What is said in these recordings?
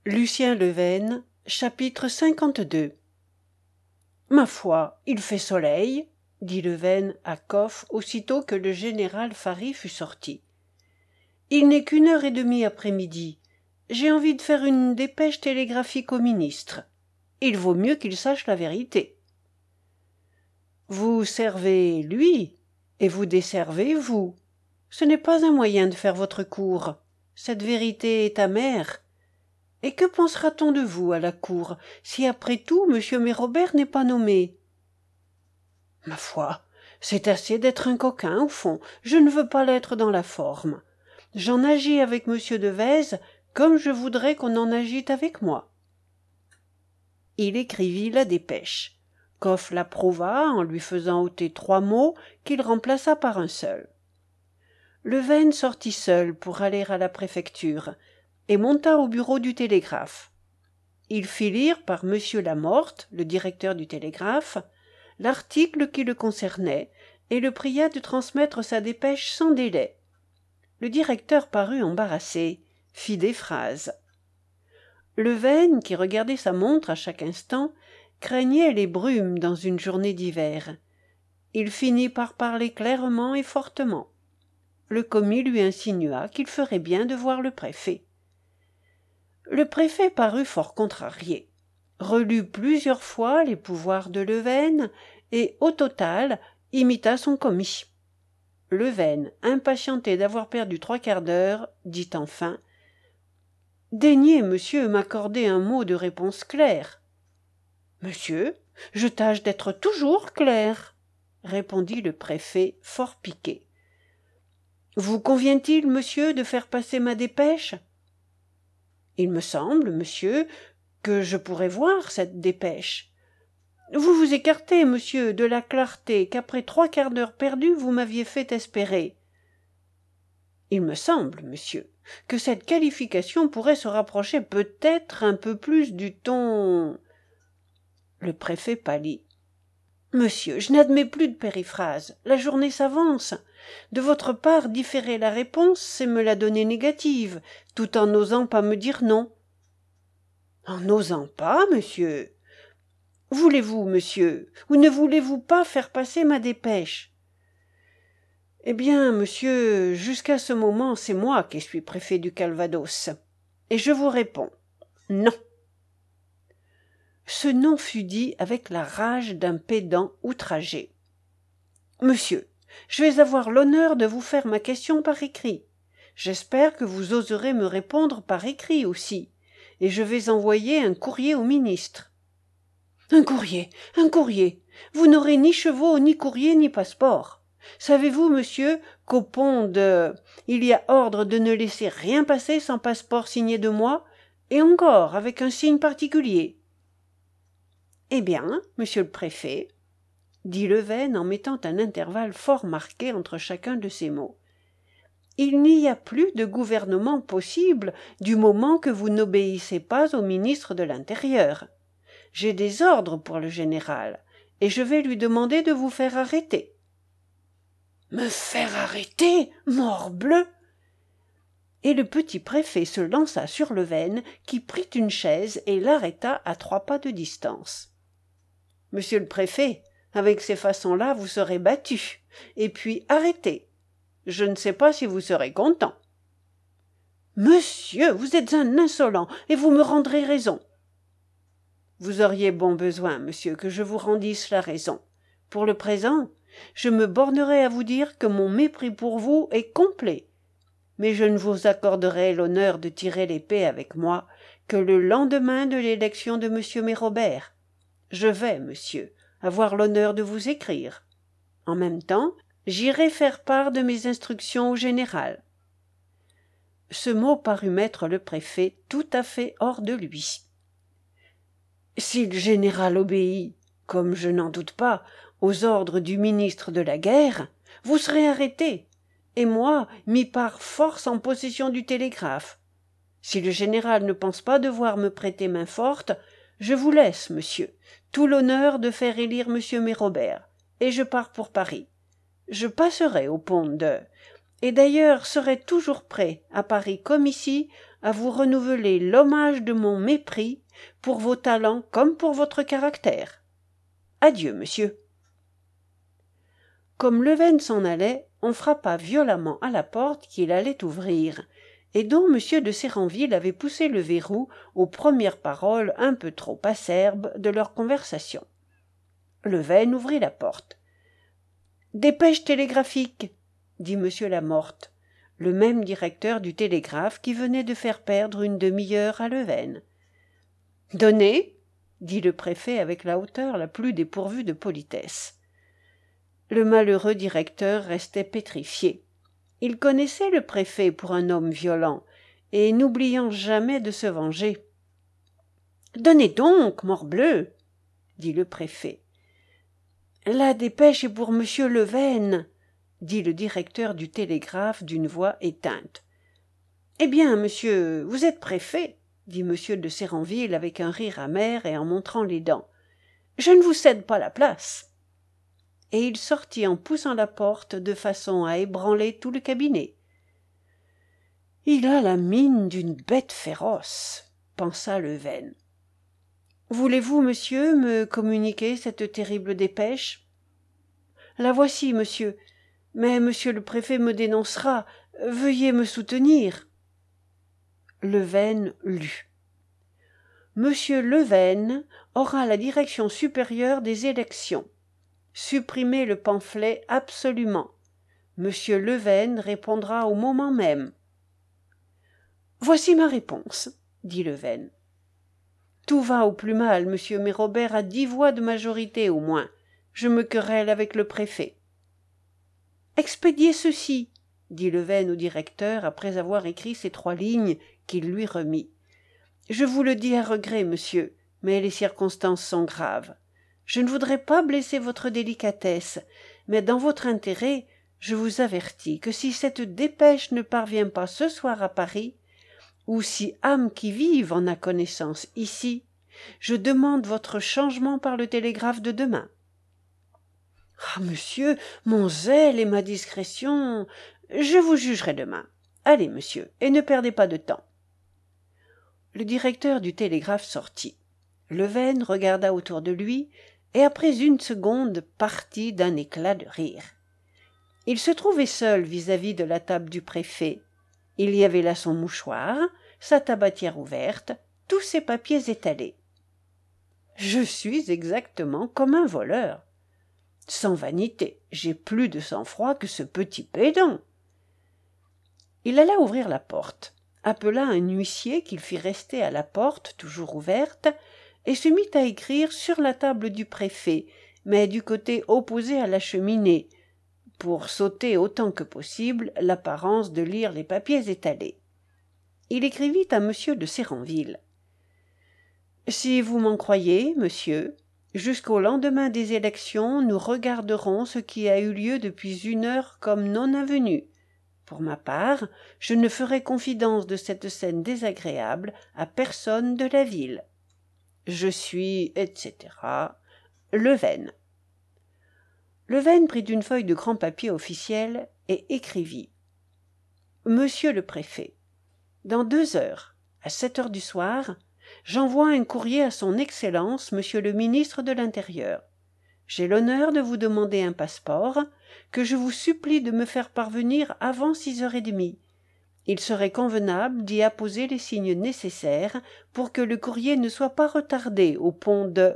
Lucien Leven, chapitre 52. Ma foi, il fait soleil, dit Leven à Coff aussitôt que le général Fary fut sorti. Il n'est qu'1h30 après-midi. J'ai envie de faire une dépêche télégraphique au ministre. Il vaut mieux qu'il sache la vérité. Vous servez lui, et vous desservez vous. Ce n'est pas un moyen de faire votre cour. Cette vérité est amère. Et que pensera-t-on de vous à la cour, si après tout M. Mérobert n'est pas nommé? Ma foi, c'est assez d'être un coquin, au fond. Je ne veux pas l'être dans la forme. J'en agis avec M. Devèze comme je voudrais qu'on en agît avec moi. Il écrivit la dépêche. Coff l'approuva en lui faisant ôter 3 mots qu'il remplaça par un seul. Leven sortit seul pour aller à la préfecture et monta au bureau du télégraphe. Il fit lire par M. Lamorte, le directeur du télégraphe, l'article qui le concernait et le pria de transmettre sa dépêche sans délai. Le directeur parut embarrassé, fit des phrases. Leven, qui regardait sa montre à chaque instant, craignait les brumes dans une journée d'hiver. Il finit par parler clairement et fortement. Le commis lui insinua qu'il ferait bien de voir le préfet. Le préfet parut fort contrarié, relut plusieurs fois les pouvoirs de Leven et, au total, imita son commis. Leven, impatienté d'avoir perdu 3/4 d'heure, dit enfin « Daignez, monsieur, m'accorder un mot de réponse claire. »« Monsieur, je tâche d'être toujours clair, » répondit le préfet, fort piqué. « Vous convient-il, monsieur, de faire passer ma dépêche ? » « Il me semble, monsieur, que je pourrais voir cette dépêche. Vous vous écartez, monsieur, de la clarté qu'après 3/4 d'heure perdue vous m'aviez fait espérer. Il me semble, monsieur, que cette qualification pourrait se rapprocher peut-être un peu plus du ton... » Le préfet pâlit. « Monsieur, je n'admets plus de périphrases. La journée s'avance. De votre part, différer la réponse, c'est me la donner négative, tout en n'osant pas me dire non. »« En n'osant pas, monsieur ? Voulez-vous, monsieur, ou ne voulez-vous pas faire passer ma dépêche ? » « Eh bien, monsieur, jusqu'à ce moment, c'est moi qui suis préfet du Calvados. Et je vous réponds, non. » Ce non fut dit avec la rage d'un pédant outragé. « Monsieur, je vais avoir l'honneur de vous faire ma question par écrit. J'espère que vous oserez me répondre par écrit aussi, et je vais envoyer un courrier au ministre. »« Un courrier, un courrier. Vous n'aurez ni chevaux, ni courrier, ni passeport. Savez-vous, monsieur, qu'au pont de... il y a ordre de ne laisser rien passer sans passeport signé de moi, et encore avec un signe particulier. »« Eh bien, monsieur le préfet, » dit Leven en mettant un intervalle fort marqué entre chacun de ces mots, « il n'y a plus de gouvernement possible du moment que vous n'obéissez pas au ministre de l'Intérieur. J'ai des ordres pour le général, et je vais lui demander de vous faire arrêter. »« Me faire arrêter, morbleu !» Et le petit préfet se lança sur Leven, qui prit une chaise et l'arrêta à 3 pas de distance. « Monsieur le préfet, avec ces façons-là, vous serez battu, et puis arrêté. Je ne sais pas si vous serez content. »« Monsieur, vous êtes un insolent, et vous me rendrez raison. »« Vous auriez bon besoin, monsieur, que je vous rendisse la raison. Pour le présent, je me bornerai à vous dire que mon mépris pour vous est complet. Mais je ne vous accorderai l'honneur de tirer l'épée avec moi que le lendemain de l'élection de M. Mérobert. Je vais, monsieur, avoir l'honneur de vous écrire. En même temps, j'irai faire part de mes instructions au général. » Ce mot parut mettre le préfet tout à fait hors de lui. « Si le général obéit, comme je n'en doute pas, aux ordres du ministre de la guerre, vous serez arrêté, et moi mis par force en possession du télégraphe. Si le général ne pense pas devoir me prêter main forte, je vous laisse, monsieur, tout l'honneur de faire élire M. Mérobert, et je pars pour Paris. Je passerai au pont de... et d'ailleurs serai toujours prêt, à Paris comme ici, à vous renouveler l'hommage de mon mépris pour vos talents comme pour votre caractère. Adieu, monsieur. » Comme Leven s'en allait, on frappa violemment à la porte qu'il allait ouvrir, et dont M. de Séranville avait poussé le verrou aux premières paroles un peu trop acerbes de leur conversation. Leven ouvrit la porte. « Dépêche télégraphique !» dit M. Lamorte, le même directeur du télégraphe qui venait de faire perdre une demi-heure à Leven. « Donnez !» dit le préfet avec la hauteur la plus dépourvue de politesse. Le malheureux directeur restait pétrifié. Il connaissait le préfet pour un homme violent, et n'oubliant jamais de se venger. « Donnez donc, morbleu !» dit le préfet. « La dépêche est pour monsieur Leven !» dit le directeur du télégraphe d'une voix éteinte. « Eh bien, monsieur, vous êtes préfet !» dit M. de Séranville avec un rire amer et en montrant les dents. « Je ne vous cède pas la place !» Et il sortit en poussant la porte de façon à ébranler tout le cabinet. « Il a la mine d'une bête féroce !» pensa Leven. « Voulez-vous, monsieur, me communiquer cette terrible dépêche ? » ?»« La voici, monsieur, mais monsieur le préfet me dénoncera. Veuillez me soutenir. » Leven lut. « Monsieur Leven aura la direction supérieure des élections. Supprimez le pamphlet absolument. Monsieur Leven répondra au moment même. »« Voici ma réponse, » dit Leven. « Tout va au plus mal, monsieur, mais Robert a 10 voix de majorité au moins. Je me querelle avec le préfet. »« Expédiez ceci, » dit Leven au directeur après avoir écrit ces 3 lignes qu'il lui remit. « Je vous le dis à regret, monsieur, mais les circonstances sont graves. Je ne voudrais pas blesser votre délicatesse, mais dans votre intérêt, je vous avertis que si cette dépêche ne parvient pas ce soir à Paris, ou si âme qui vive en a connaissance ici, je demande votre changement par le télégraphe de demain. »« Ah, monsieur, mon zèle et ma discrétion, je vous jugerai demain. Allez, monsieur, et ne perdez pas de temps. » Le directeur du télégraphe sortit. Leven regarda autour de lui, et après une seconde partit d'un éclat de rire. Il se trouvait seul vis-à-vis de la table du préfet. Il y avait là son mouchoir, sa tabatière ouverte, tous ses papiers étalés. « Je suis exactement comme un voleur. Sans vanité, j'ai plus de sang-froid que ce petit pédant. » Il alla ouvrir la porte, appela un huissier qu'il fit rester à la porte toujours ouverte, et se mit à écrire sur la table du préfet, mais du côté opposé à la cheminée, pour s'ôter autant que possible l'apparence de lire les papiers étalés. Il écrivit à M. de Séranville. « Si vous m'en croyez, monsieur, jusqu'au lendemain des élections, nous regarderons ce qui a eu lieu depuis 1 heure comme non avenu. Pour ma part, je ne ferai confidence de cette scène désagréable à personne de la ville. Je suis, etc. Leven. » Leven prit une feuille de grand papier officiel et écrivit. « Monsieur le préfet, dans 2 heures, à 7 heures du soir, j'envoie un courrier à son Excellence, monsieur le ministre de l'Intérieur. J'ai l'honneur de vous demander un passeport, que je vous supplie de me faire parvenir avant 6h30. Il serait convenable d'y apposer les signes nécessaires pour que le courrier ne soit pas retardé au pont de...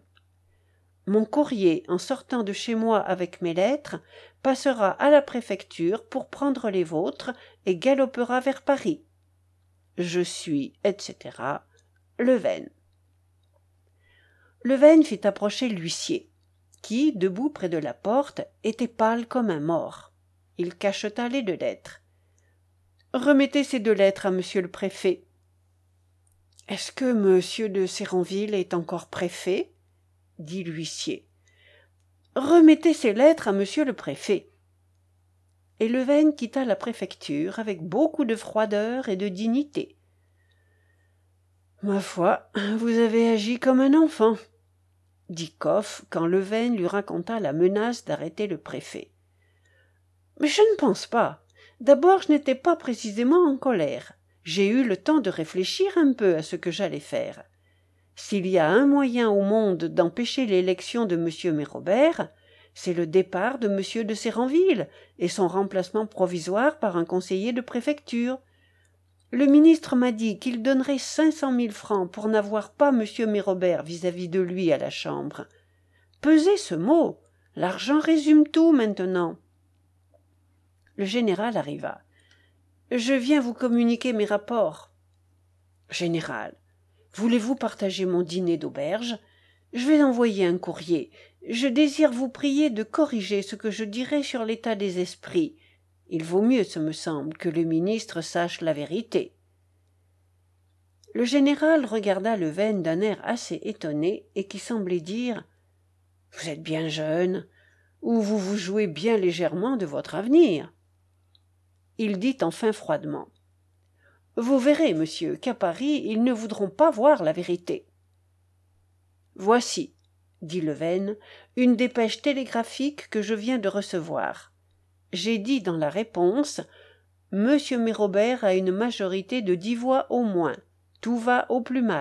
Mon courrier, en sortant de chez moi avec mes lettres, passera à la préfecture pour prendre les vôtres et galopera vers Paris. Je suis, etc. Leven. » Leven fit approcher l'huissier, qui, debout près de la porte, était pâle comme un mort. Il cacheta les 2 lettres. « Remettez ces 2 lettres à monsieur le préfet. »« Est-ce que monsieur de Séranville est encore préfet ?» dit l'huissier. « Remettez ces lettres à monsieur le préfet. » Et Leven quitta la préfecture avec beaucoup de froideur et de dignité. « Ma foi, vous avez agi comme un enfant, » dit Coff quand Leven lui raconta la menace d'arrêter le préfet. « Mais je ne pense pas. D'abord, je n'étais pas précisément en colère. j'ai eu le temps de réfléchir un peu à ce que j'allais faire. S'il y a un moyen au monde d'empêcher l'élection de M. Mérobert, c'est le départ de M. de Séranville et son remplacement provisoire par un conseiller de préfecture. Le ministre m'a dit qu'il donnerait 500 000 francs pour n'avoir pas M. Mérobert vis-à-vis de lui à la Chambre. Pesez ce mot, l'argent résume tout maintenant. Le général arriva. Je viens vous communiquer mes rapports. Général, voulez-vous partager mon dîner d'auberge? Je vais envoyer un courrier. Je désire vous prier de corriger ce que je dirai sur l'état des esprits. Il vaut mieux, ce me semble, que le ministre sache la vérité. Le général regarda Levesne d'un air assez étonné et qui semblait dire « Vous êtes bien jeune, ou vous vous jouez bien légèrement de votre avenir. » Il dit enfin froidement « Vous verrez, monsieur, qu'à Paris, ils ne voudront pas voir la vérité. » « Voici, » dit Levesne, « une dépêche télégraphique que je viens de recevoir. J'ai dit dans la réponse « Monsieur Mérobert a une majorité de 10 voix au moins. Tout va au plus mal. »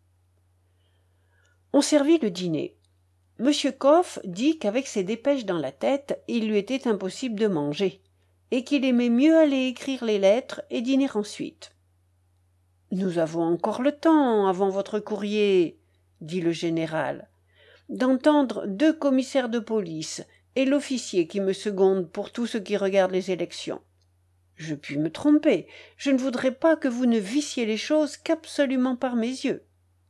On servit le dîner. Monsieur Coff dit qu'avec ses dépêches dans la tête, il lui était impossible de manger, et qu'il aimait mieux aller écrire les lettres et dîner ensuite. « Nous avons encore le temps, avant votre courrier, » dit le général, « d'entendre 2 commissaires de police et l'officier qui me seconde pour tout ce qui regarde les élections. Je puis me tromper, je ne voudrais pas que vous ne vissiez les choses qu'absolument par mes yeux. »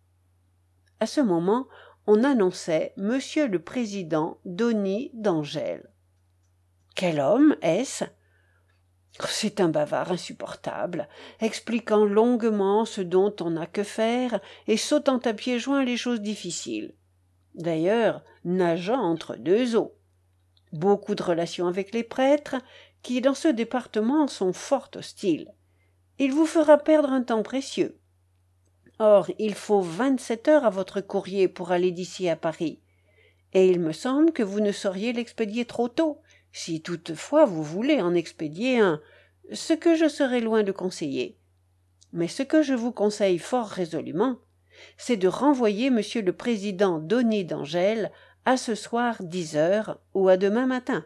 À ce moment, on annonçait Monsieur le Président Dony d'Angèle. Quel homme est-ce? C'est un bavard insupportable, expliquant longuement ce dont on n'a que faire et sautant à pieds joints les choses difficiles. D'ailleurs, nageant entre 2 eaux. Beaucoup de relations avec les prêtres, qui dans ce département sont fort hostiles. Il vous fera perdre un temps précieux. Or, il faut 27 heures à votre courrier pour aller d'ici à Paris, et il me semble que vous ne sauriez l'expédier trop tôt, si toutefois vous voulez en expédier un, ce que je serais loin de conseiller. Mais ce que je vous conseille fort résolument, c'est de renvoyer monsieur le président Dony d'Angèle à ce soir 10 heures ou à demain matin.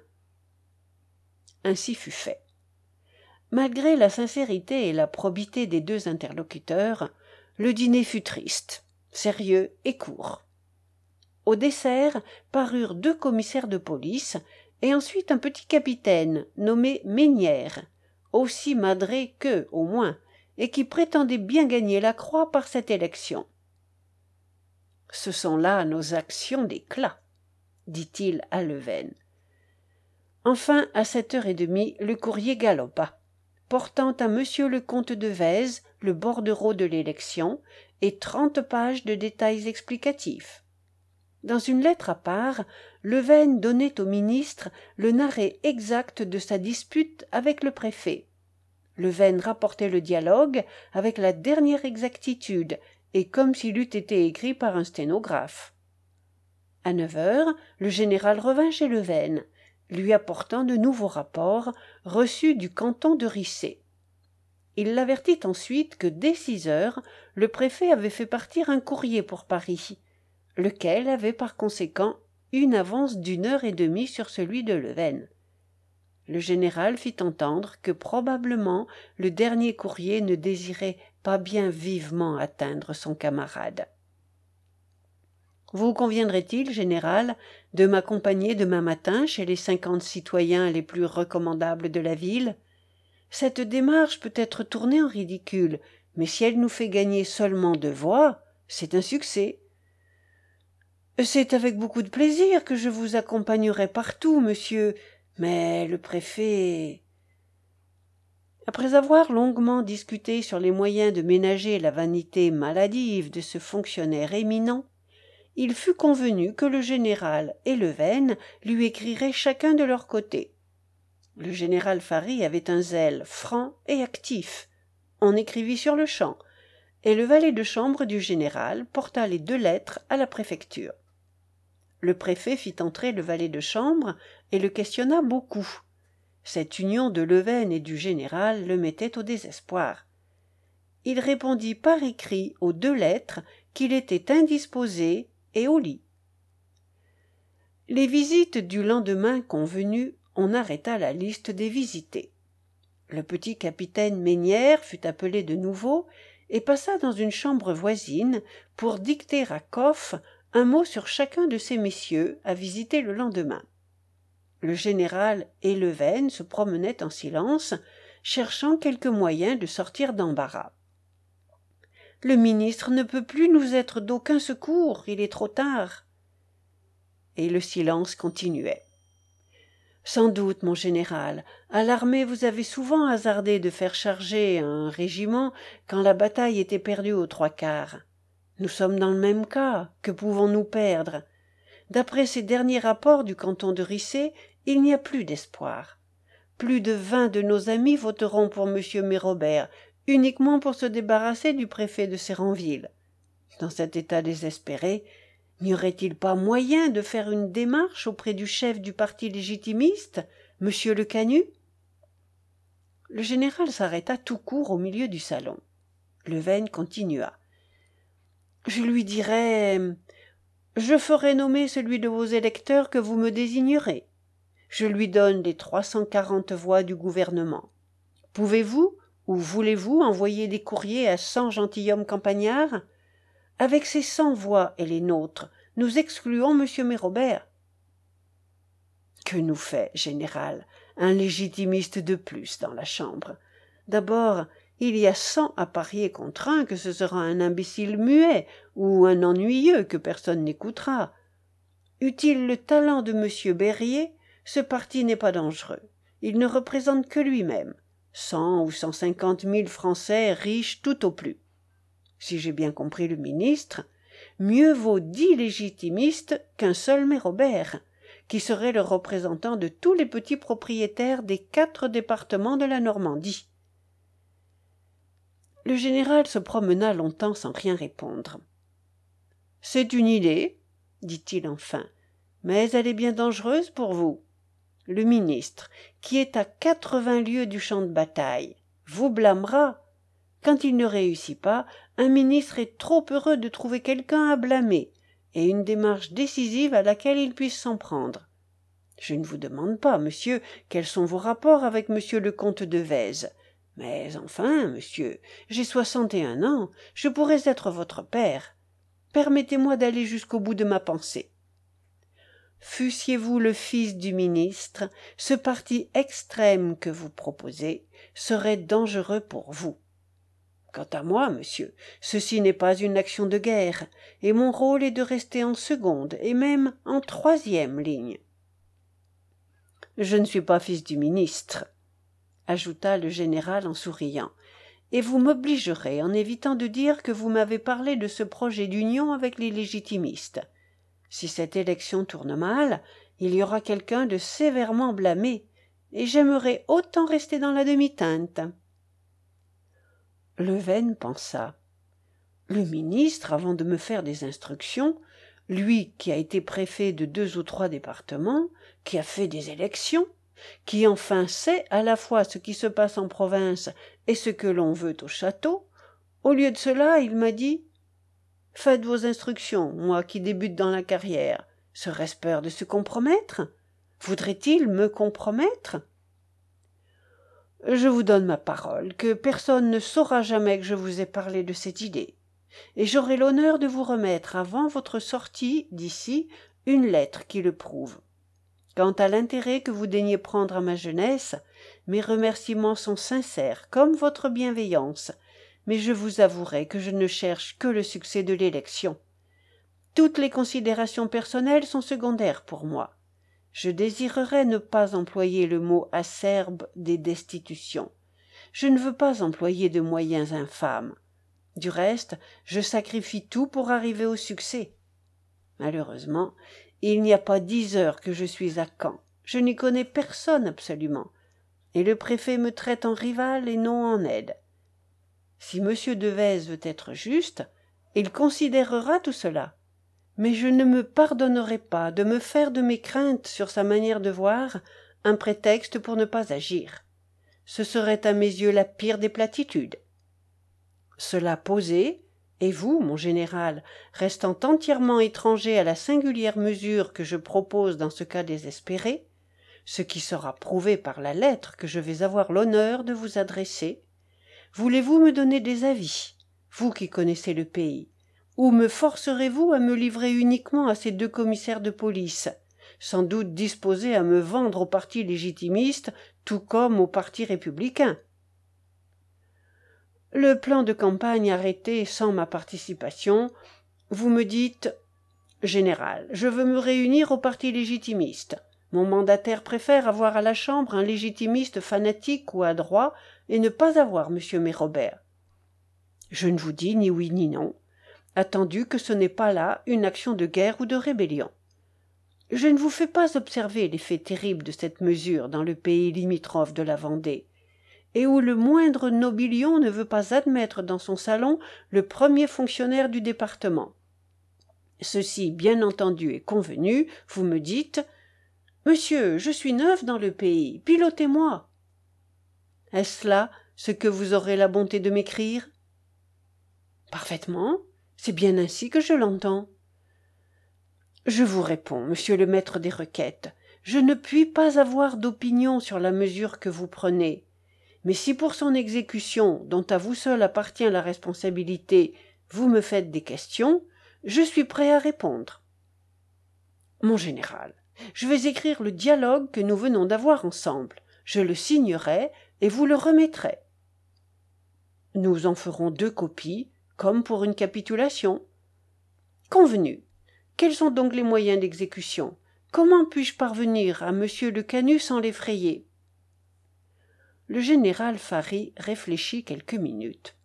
Ainsi fut fait. Malgré la sincérité et la probité des 2 interlocuteurs, le dîner fut triste, sérieux et court. Au dessert parurent 2 commissaires de police et ensuite un petit capitaine nommé Mesnière, aussi madré qu'eux au moins, et qui prétendait bien gagner la croix par cette élection. « Ce sont là nos actions d'éclat, » dit-il à Levesne. Enfin, à 7h30, le courrier galopa, portant à monsieur le comte de Vèze le bordereau de l'élection et 30 pages de détails explicatifs. Dans une lettre à part, Levesne donnait au ministre le narré exact de sa dispute avec le préfet. Levesne rapportait le dialogue avec la dernière exactitude et comme s'il eût été écrit par un sténographe. À 9h, le général revint chez Levesne, lui apportant de nouveaux rapports reçus du canton de Rissé. Il l'avertit ensuite que dès 6h, le préfet avait fait partir un courrier pour Paris, lequel avait par conséquent une avance d'1h30 sur celui de Levesne. Le général fit entendre que probablement le dernier courrier ne désirait pas bien vivement atteindre son camarade. « Vous conviendrait-il, général, de m'accompagner demain matin chez les 50 citoyens les plus recommandables de la ville? Cette démarche peut être tournée en ridicule, mais si elle nous fait gagner seulement 2 voix, c'est un succès. » « C'est avec beaucoup de plaisir que je vous accompagnerai partout, monsieur, mais le préfet... » Après avoir longuement discuté sur les moyens de ménager la vanité maladive de ce fonctionnaire éminent, il fut convenu que le général et Levesne lui écriraient chacun de leur côté. Le général Fary avait un zèle franc et actif. On écrivit sur-le-champ, et le valet de chambre du général porta les 2 lettres à la préfecture. Le préfet fit entrer le valet de chambre et le questionna beaucoup. Cette union de Levesne et du général le mettait au désespoir. il répondit par écrit aux 2 lettres qu'il était indisposé et au lit. Les visites du lendemain convenues, on arrêta la liste des visités. Le petit capitaine Ménière fut appelé de nouveau et passa dans une chambre voisine pour dicter à Coff un mot sur chacun de ces messieurs à visiter le lendemain. Le général et Leven se promenaient en silence, cherchant quelque moyen de sortir d'embarras. « Le ministre ne peut plus nous être d'aucun secours, il est trop tard. » Et le silence continuait. « Sans doute, mon général, à l'armée vous avez souvent hasardé de faire charger un régiment quand la bataille était perdue aux 3/4. Nous sommes dans le même cas. Que pouvons-nous perdre? D'après ces derniers rapports du canton de Rissé, il n'y a plus d'espoir. Plus de 20 de nos amis voteront pour M. Mérobert, uniquement pour se débarrasser du préfet de Séranville. Dans cet état désespéré, n'y aurait-il pas moyen de faire une démarche auprès du chef du parti légitimiste, M. Lecanu? Le général s'arrêta tout court au milieu du salon. Leven continua. « Je lui dirai... Je ferai nommer celui de vos électeurs que vous me désignerez. Je lui donne les 340 voix du gouvernement. Pouvez-vous ou voulez-vous envoyer des courriers à 100 gentilshommes campagnards? Avec ces 100 voix et les nôtres, nous excluons M. Mérobert. » Que nous fait, général, un légitimiste de plus dans la Chambre? D'abord, il y a 100 à parier contre un que ce sera un imbécile muet ou un ennuyeux que personne n'écoutera. Eût-il le talent de M. Berryer, ce parti n'est pas dangereux. Il ne représente que lui-même. 100 ou 150 000 Français riches tout au plus. Si j'ai bien compris le ministre, mieux vaut 10 légitimistes qu'un seul Mérobert, qui serait le représentant de tous les petits propriétaires des 4 départements de la Normandie. Le général se promena longtemps sans rien répondre. « C'est une idée, dit-il enfin, mais elle est bien dangereuse pour vous. Le ministre, qui est à 80 lieues du champ de bataille, vous blâmera. Quand il ne réussit pas, un ministre est trop heureux de trouver quelqu'un à blâmer, et une démarche décisive à laquelle il puisse s'en prendre. Je ne vous demande pas, monsieur, quels sont vos rapports avec monsieur le comte de Vèze. Mais enfin, monsieur, j'ai 61 ans, je pourrais être votre père. Permettez-moi d'aller jusqu'au bout de ma pensée. Fussiez-vous le fils du ministre, ce parti extrême que vous proposez serait dangereux pour vous. Quant à moi, monsieur, ceci n'est pas une action de guerre, et mon rôle est de rester en seconde et même en 3e ligne. Je ne suis pas fils du ministre, ajouta le général en souriant, et vous m'obligerez en évitant de dire que vous m'avez parlé de ce projet d'union avec les légitimistes. Si cette élection tourne mal, il y aura quelqu'un de sévèrement blâmé, et j'aimerais autant rester dans la demi-teinte. Leven pensa. Le ministre, avant de me faire des instructions, lui qui a été préfet de 2 ou 3 départements, qui a fait des élections, qui enfin sait à la fois ce qui se passe en province et ce que l'on veut au château, au lieu de cela, il m'a dit « Faites vos instructions, moi qui débute dans la carrière. Serait-ce peur de se compromettre? Voudrait-il me compromettre ?» Je vous donne ma parole que personne ne saura jamais que je vous ai parlé de cette idée, et j'aurai l'honneur de vous remettre avant votre sortie d'ici une lettre qui le prouve. Quant à l'intérêt que vous daignez prendre à ma jeunesse, mes remerciements sont sincères comme votre bienveillance, mais je vous avouerai que je ne cherche que le succès de l'élection. Toutes les considérations personnelles sont secondaires pour moi. Je désirerais ne pas employer le mot acerbe des destitutions. Je ne veux pas employer de moyens infâmes. Du reste, je sacrifie tout pour arriver au succès. Malheureusement, il n'y a pas 10 heures que je suis à Caen. Je n'y connais personne absolument, et le préfet me traite en rival et non en aide. Si M. Devèze veut être juste, il considérera tout cela. Mais je ne me pardonnerai pas de me faire de mes craintes sur sa manière de voir un prétexte pour ne pas agir. Ce serait à mes yeux la pire des platitudes. Cela posé, et vous, mon général, restant entièrement étranger à la singulière mesure que je propose dans ce cas désespéré, ce qui sera prouvé par la lettre que je vais avoir l'honneur de vous adresser, voulez-vous me donner des avis, vous qui connaissez le pays, ou me forcerez-vous à me livrer uniquement à ces 2 commissaires de police, sans doute disposés à me vendre au parti légitimiste tout comme au parti républicain? Le plan de campagne arrêté sans ma participation, vous me dites « Général, je veux me réunir au parti légitimiste. Mon mandataire préfère avoir à la Chambre un légitimiste fanatique ou adroit et ne pas avoir M. Mérobert. » Je ne vous dis ni oui ni non, attendu que ce n'est pas là une action de guerre ou de rébellion. Je ne vous fais pas observer l'effet terrible de cette mesure dans le pays limitrophe de la Vendée, et où le moindre nobilion ne veut pas admettre dans son salon le premier fonctionnaire du département. Ceci, bien entendu, est convenu, vous me dites « Monsieur, je suis neuf dans le pays, pilotez-moi ». Est-ce là ce que vous aurez la bonté de m'écrire? Parfaitement, c'est bien ainsi que je l'entends. Je vous réponds, monsieur le maître des requêtes, je ne puis pas avoir d'opinion sur la mesure que vous prenez. Mais si pour son exécution, dont à vous seul appartient la responsabilité, vous me faites des questions, je suis prêt à répondre. Mon général, je vais écrire le dialogue que nous venons d'avoir ensemble. Je le signerai et vous le remettrai. Nous en ferons 2 copies, comme pour une capitulation. Convenu. Quels sont donc les moyens d'exécution? Comment puis-je parvenir à monsieur Le Canut sans l'effrayer? Le général Fary réfléchit quelques minutes.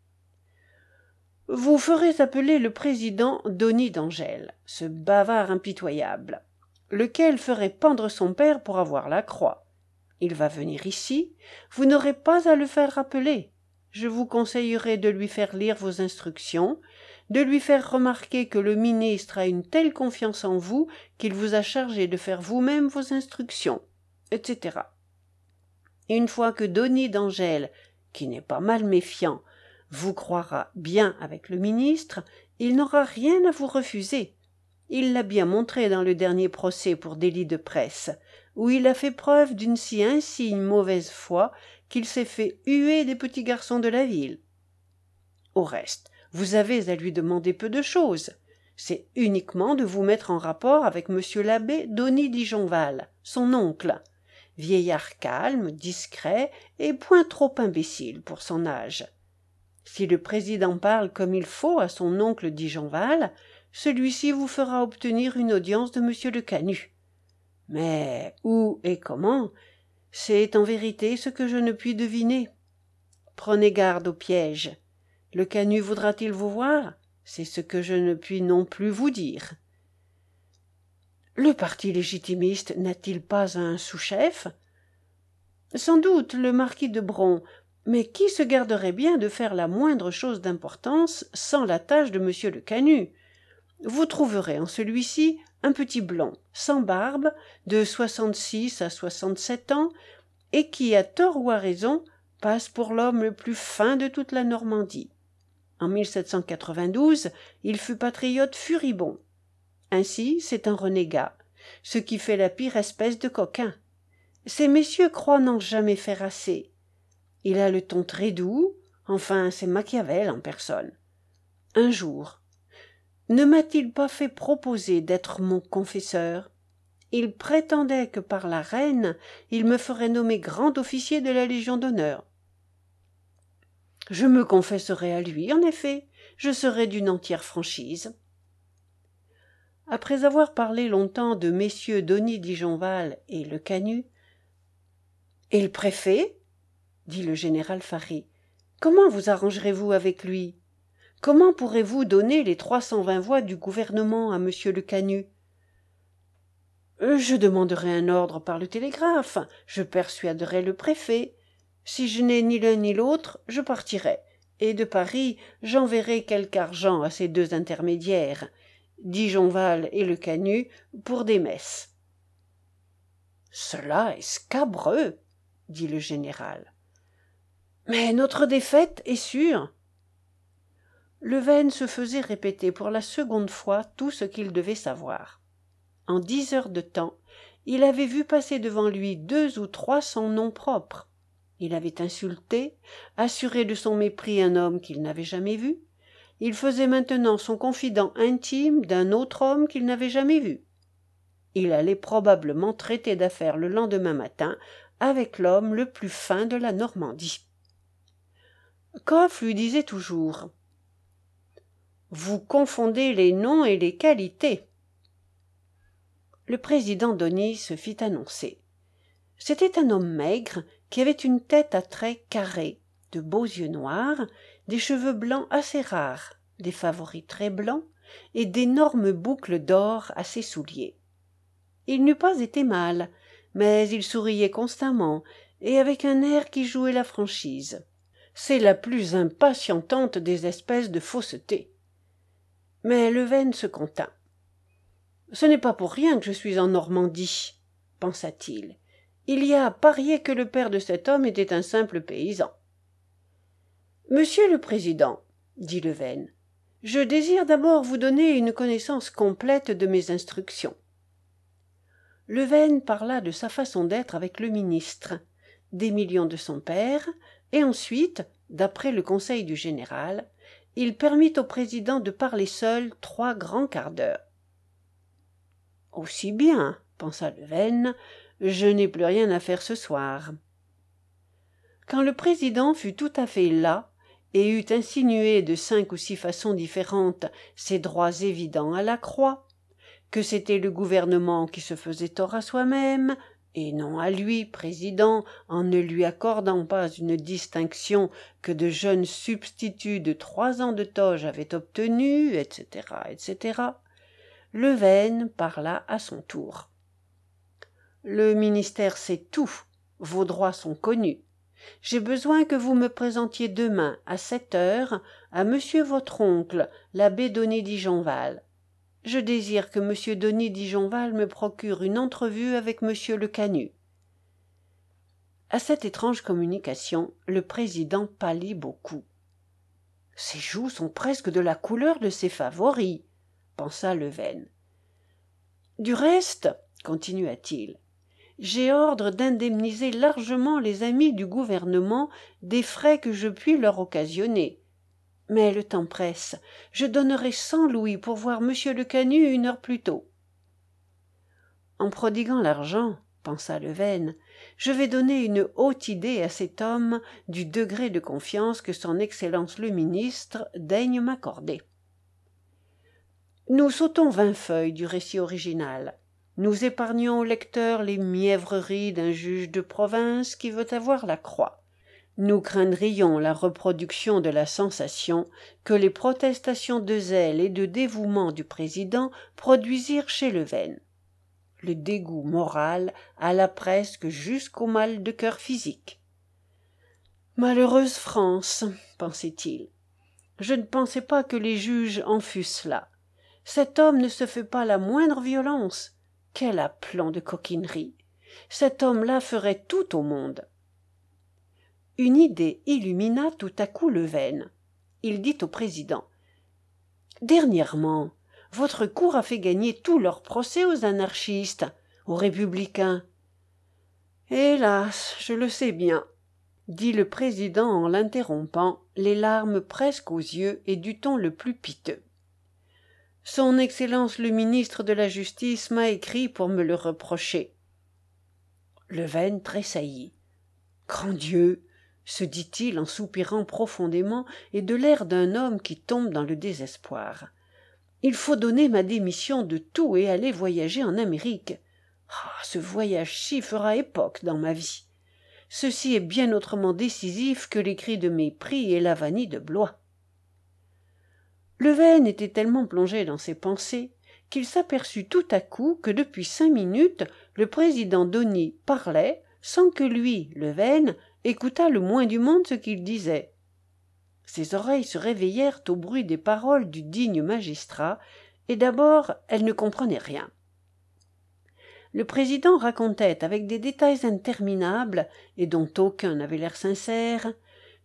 Vous ferez appeler le président Dony d'Angèle, ce bavard impitoyable, lequel ferait pendre son père pour avoir la croix. Il va venir ici, vous n'aurez pas à le faire rappeler. Je vous conseillerai de lui faire lire vos instructions, de lui faire remarquer que le ministre a une telle confiance en vous qu'il vous a chargé de faire vous-même vos instructions, etc. Une fois que Dony d'Angèle, qui n'est pas mal méfiant, vous croira bien avec le ministre, il n'aura rien à vous refuser. Il l'a bien montré dans le dernier procès pour délit de presse, où il a fait preuve d'une si insigne mauvaise foi qu'il s'est fait huer des petits garçons de la ville. Au reste, vous avez à lui demander peu de choses. C'est uniquement de vous mettre en rapport avec monsieur l'abbé Dony d'Ijonval, son oncle, vieillard calme, discret et point trop imbécile pour son âge. Si le président parle comme il faut à son oncle d'Ijonval, celui-ci vous fera obtenir une audience de monsieur Le Canut. Mais où et comment, c'est en vérité ce que je ne puis deviner. Prenez garde au piège. Le Canut voudra-t-il vous voir? C'est ce que je ne puis non plus vous dire. Le parti légitimiste n'a-t-il pas un sous-chef? Sans doute le marquis de Bron, mais qui se garderait bien de faire la moindre chose d'importance sans la tâche de monsieur Le Canut? Vous trouverez en celui-ci un petit blond, sans barbe, de 66 à 67 ans, et qui, à tort ou à raison, passe pour l'homme le plus fin de toute la Normandie. En 1792, il fut patriote furibond. Ainsi, c'est un renégat, ce qui fait la pire espèce de coquin. Ces messieurs croient n'en jamais faire assez. Il a le ton très doux, enfin, c'est Machiavel en personne. Un jour, ne m'a-t-il pas fait proposer d'être mon confesseur? Il prétendait que par la reine, il me ferait nommer grand officier de la Légion d'honneur. Je me confesserai à lui, en effet, je serai d'une entière franchise. Après avoir parlé longtemps de messieurs Dony d'Ijonval et Le Canut, « Et le préfet ?» dit le général Fary. « Comment vous arrangerez-vous avec lui? Comment pourrez-vous donner les 320 voix du gouvernement à monsieur Le Canut? » Je demanderai un ordre par le télégraphe, je persuaderai le préfet. Si je n'ai ni l'un ni l'autre, je partirai, et de Paris j'enverrai quelque argent à ces 2 intermédiaires, d'Ijonval et Le Canut, pour des messes. « Cela est scabreux, » dit le général. « Mais notre défaite est sûre. » Leven se faisait répéter pour la seconde fois tout ce qu'il devait savoir. En 10 heures de temps, il avait vu passer devant lui 200 ou 300 noms propres. Il avait insulté, assuré de son mépris un homme qu'il n'avait jamais vu. Il faisait maintenant son confident intime d'un autre homme qu'il n'avait jamais vu. Il allait probablement traiter d'affaires le lendemain matin avec l'homme le plus fin de la Normandie. Coff lui disait toujours « Vous confondez les noms et les qualités ». Le président Donny se fit annoncer. C'était un homme maigre qui avait une tête à traits carrés, de beaux yeux noirs, des cheveux blancs assez rares, des favoris très blancs et d'énormes boucles d'or à ses souliers. Il n'eût pas été mal, mais il souriait constamment et avec un air qui jouait la franchise. C'est la plus impatientante des espèces de fausseté. Mais Leven se contint. « Ce n'est pas pour rien que je suis en Normandie, » pensa-t-il. « Il y a à parier que le père de cet homme était un simple paysan. »« Monsieur le Président, » dit Leven, « je désire d'abord vous donner une connaissance complète de mes instructions. » Leven parla de sa façon d'être avec le ministre, des millions de son père, et ensuite, d'après le conseil du général, il permit au président de parler seul 3 grands quarts d'heure. « Aussi bien, » pensa Leven, « je n'ai plus rien à faire ce soir. » Quand le président fut tout à fait las et eut insinué de 5 ou 6 façons différentes ses droits évidents à la croix, que c'était le gouvernement qui se faisait tort à soi-même, et non à lui, président, en ne lui accordant pas une distinction que de jeunes substituts de 3 ans de toge avaient obtenue, etc., etc., Leven parla à son tour. « Le ministère sait tout, vos droits sont connus. J'ai besoin que vous me présentiez demain à 7 heures à monsieur votre oncle, l'abbé Donny d'Ijonval. Je désire que monsieur Donny d'Ijonval me procure une entrevue avec monsieur Le Canut. » À cette étrange communication, le président pâlit beaucoup. « Ses joues sont presque de la couleur de ses favoris, » pensa Leven. « Du reste, » continua-t-il, « j'ai ordre d'indemniser largement les amis du gouvernement des frais que je puis leur occasionner. Mais le temps presse, je donnerai 100 louis pour voir monsieur Le Canut 1 heure plus tôt. » En prodiguant l'argent, pensa Leven, je vais donner une haute idée à cet homme du degré de confiance que son Excellence le ministre daigne m'accorder. Nous sautons 20 feuilles du récit original. Nous épargnons au lecteur les mièvreries d'un juge de province qui veut avoir la croix. Nous craindrions la reproduction de la sensation que les protestations de zèle et de dévouement du président produisirent chez Leven. Le dégoût moral alla presque jusqu'au mal de cœur physique. « Malheureuse France, » pensait-il. « Je ne pensais pas que les juges en fussent là. Cet homme ne se fait pas la moindre violence. Quel aplomb de coquinerie! Cet homme-là ferait tout au monde. » Une idée illumina tout à coup Leven. Il dit au président « Dernièrement, votre cour a fait gagner tous leurs procès aux anarchistes, aux républicains. »« Hélas, je le sais bien, » dit le président en l'interrompant, les larmes presque aux yeux et du ton le plus piteux. « Son Excellence le ministre de la Justice m'a écrit pour me le reprocher. » Leven tressaillit. « Grand Dieu !» se dit-il en soupirant profondément et de l'air d'un homme qui tombe dans le désespoir. « Il faut donner ma démission de tout et aller voyager en Amérique. Ah, ce voyage-ci fera époque dans ma vie. Ceci est bien autrement décisif que les cris de mépris et la vanille de Blois. » Leven était tellement plongé dans ses pensées qu'il s'aperçut tout à coup que depuis 5 minutes le président Donny parlait sans que lui, Leven, écoutât le moins du monde ce qu'il disait. Ses oreilles se réveillèrent au bruit des paroles du digne magistrat, et d'abord elles ne comprenaient rien. Le président racontait avec des détails interminables, et dont aucun n'avait l'air sincère,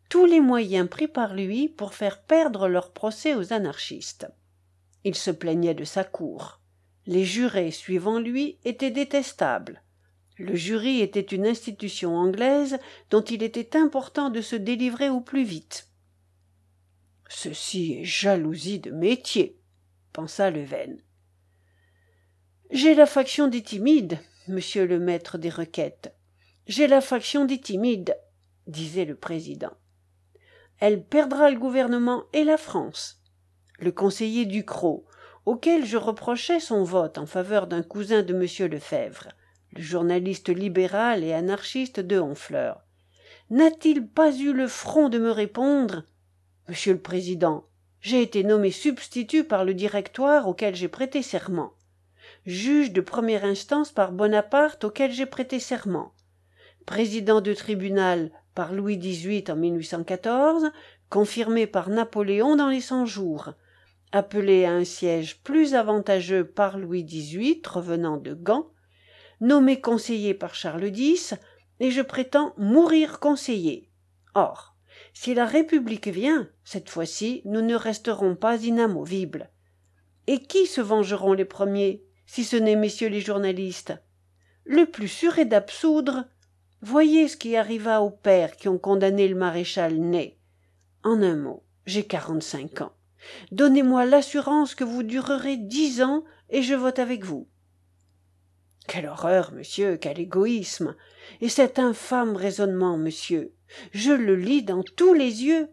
tous les moyens pris par lui pour faire perdre leur procès aux anarchistes. Il se plaignait de sa cour. Les jurés, suivant lui, étaient détestables. Le jury était une institution anglaise dont il était important de se délivrer au plus vite. « Ceci est jalousie de métier, » pensa Leven. « J'ai la faction des timides, monsieur le maître des requêtes. J'ai la faction des timides, » disait le président. « Elle perdra le gouvernement et la France. Le conseiller Ducrot, auquel je reprochais son vote en faveur d'un cousin de monsieur Lefebvre, le journaliste libéral et anarchiste de Honfleur, n'a-t-il pas eu le front de me répondre : « Monsieur le Président, j'ai été nommé substitut par le directoire auquel j'ai prêté serment, juge de première instance par Bonaparte auquel j'ai prêté serment, président de tribunal par Louis XVIII en 1814, confirmé par Napoléon dans les 100 jours, appelé à un siège plus avantageux par Louis XVIII revenant de Gand, nommé conseiller par Charles X, et je prétends mourir conseiller. Or, si la République vient, cette fois-ci, nous ne resterons pas inamovibles. Et qui se vengeront les premiers, si ce n'est messieurs les journalistes ? Le plus sûr est d'absoudre. Voyez ce qui arriva aux pères qui ont condamné le maréchal Ney. En un mot, j'ai 45 ans. Donnez-moi l'assurance que vous durerez 10 ans et je vote avec vous. Quelle horreur, monsieur, quel égoïsme! Et cet infâme raisonnement, monsieur, je le lis dans tous les yeux.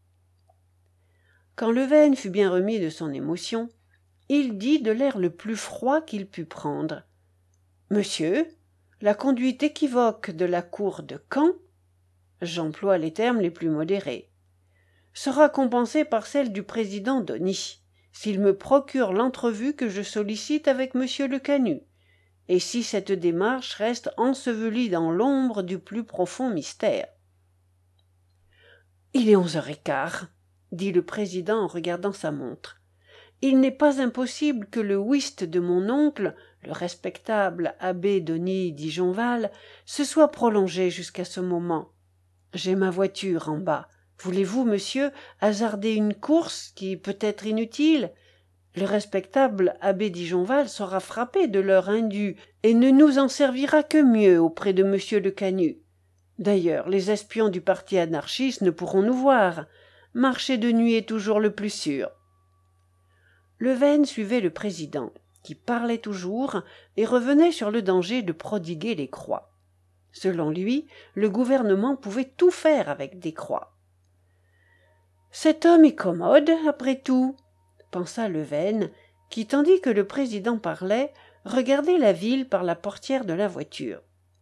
Quand Leven fut bien remis de son émotion, il dit de l'air le plus froid qu'il put prendre : « Monsieur, la conduite équivoque de la cour de Caen, j'emploie les termes les plus modérés, sera compensée par celle du président Dony, s'il me procure l'entrevue que je sollicite avec monsieur Le Canut, et si cette démarche reste ensevelie dans l'ombre du plus profond mystère. » « Il est 11h15, » dit le président en regardant sa montre. « Il n'est pas impossible que le whist de mon oncle, le respectable abbé Denis d'Ijonval, se soit prolongé jusqu'à ce moment. J'ai ma voiture en bas. Voulez-vous, monsieur, hasarder une course qui peut être inutile ? Le respectable abbé d'Ijonval sera frappé de l'heure indue et ne nous en servira que mieux auprès de monsieur Le Canut. D'ailleurs, les espions du parti anarchiste ne pourront nous voir. Marcher de nuit est toujours le plus sûr. » Leven suivait le président, qui parlait toujours et revenait sur le danger de prodiguer les croix. Selon lui, le gouvernement pouvait tout faire avec des croix. « Cet homme est commode, après tout, » pensa Leven, qui, tandis que le président parlait, regardait la ville par la portière de la voiture.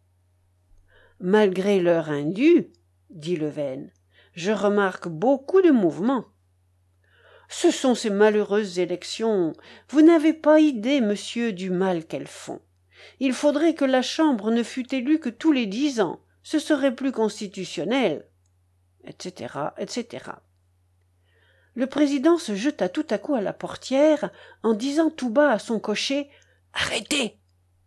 « Malgré l'heure indue, » dit Leven, « je remarque beaucoup de mouvements. Ce sont ces malheureuses élections. Vous n'avez pas idée, monsieur, du mal qu'elles font. Il faudrait que la Chambre ne fût élue que tous les 10 ans. Ce serait plus constitutionnel, etc., etc. Le président se jeta tout à coup à la portière en disant tout bas à son cocher : « Arrêtez !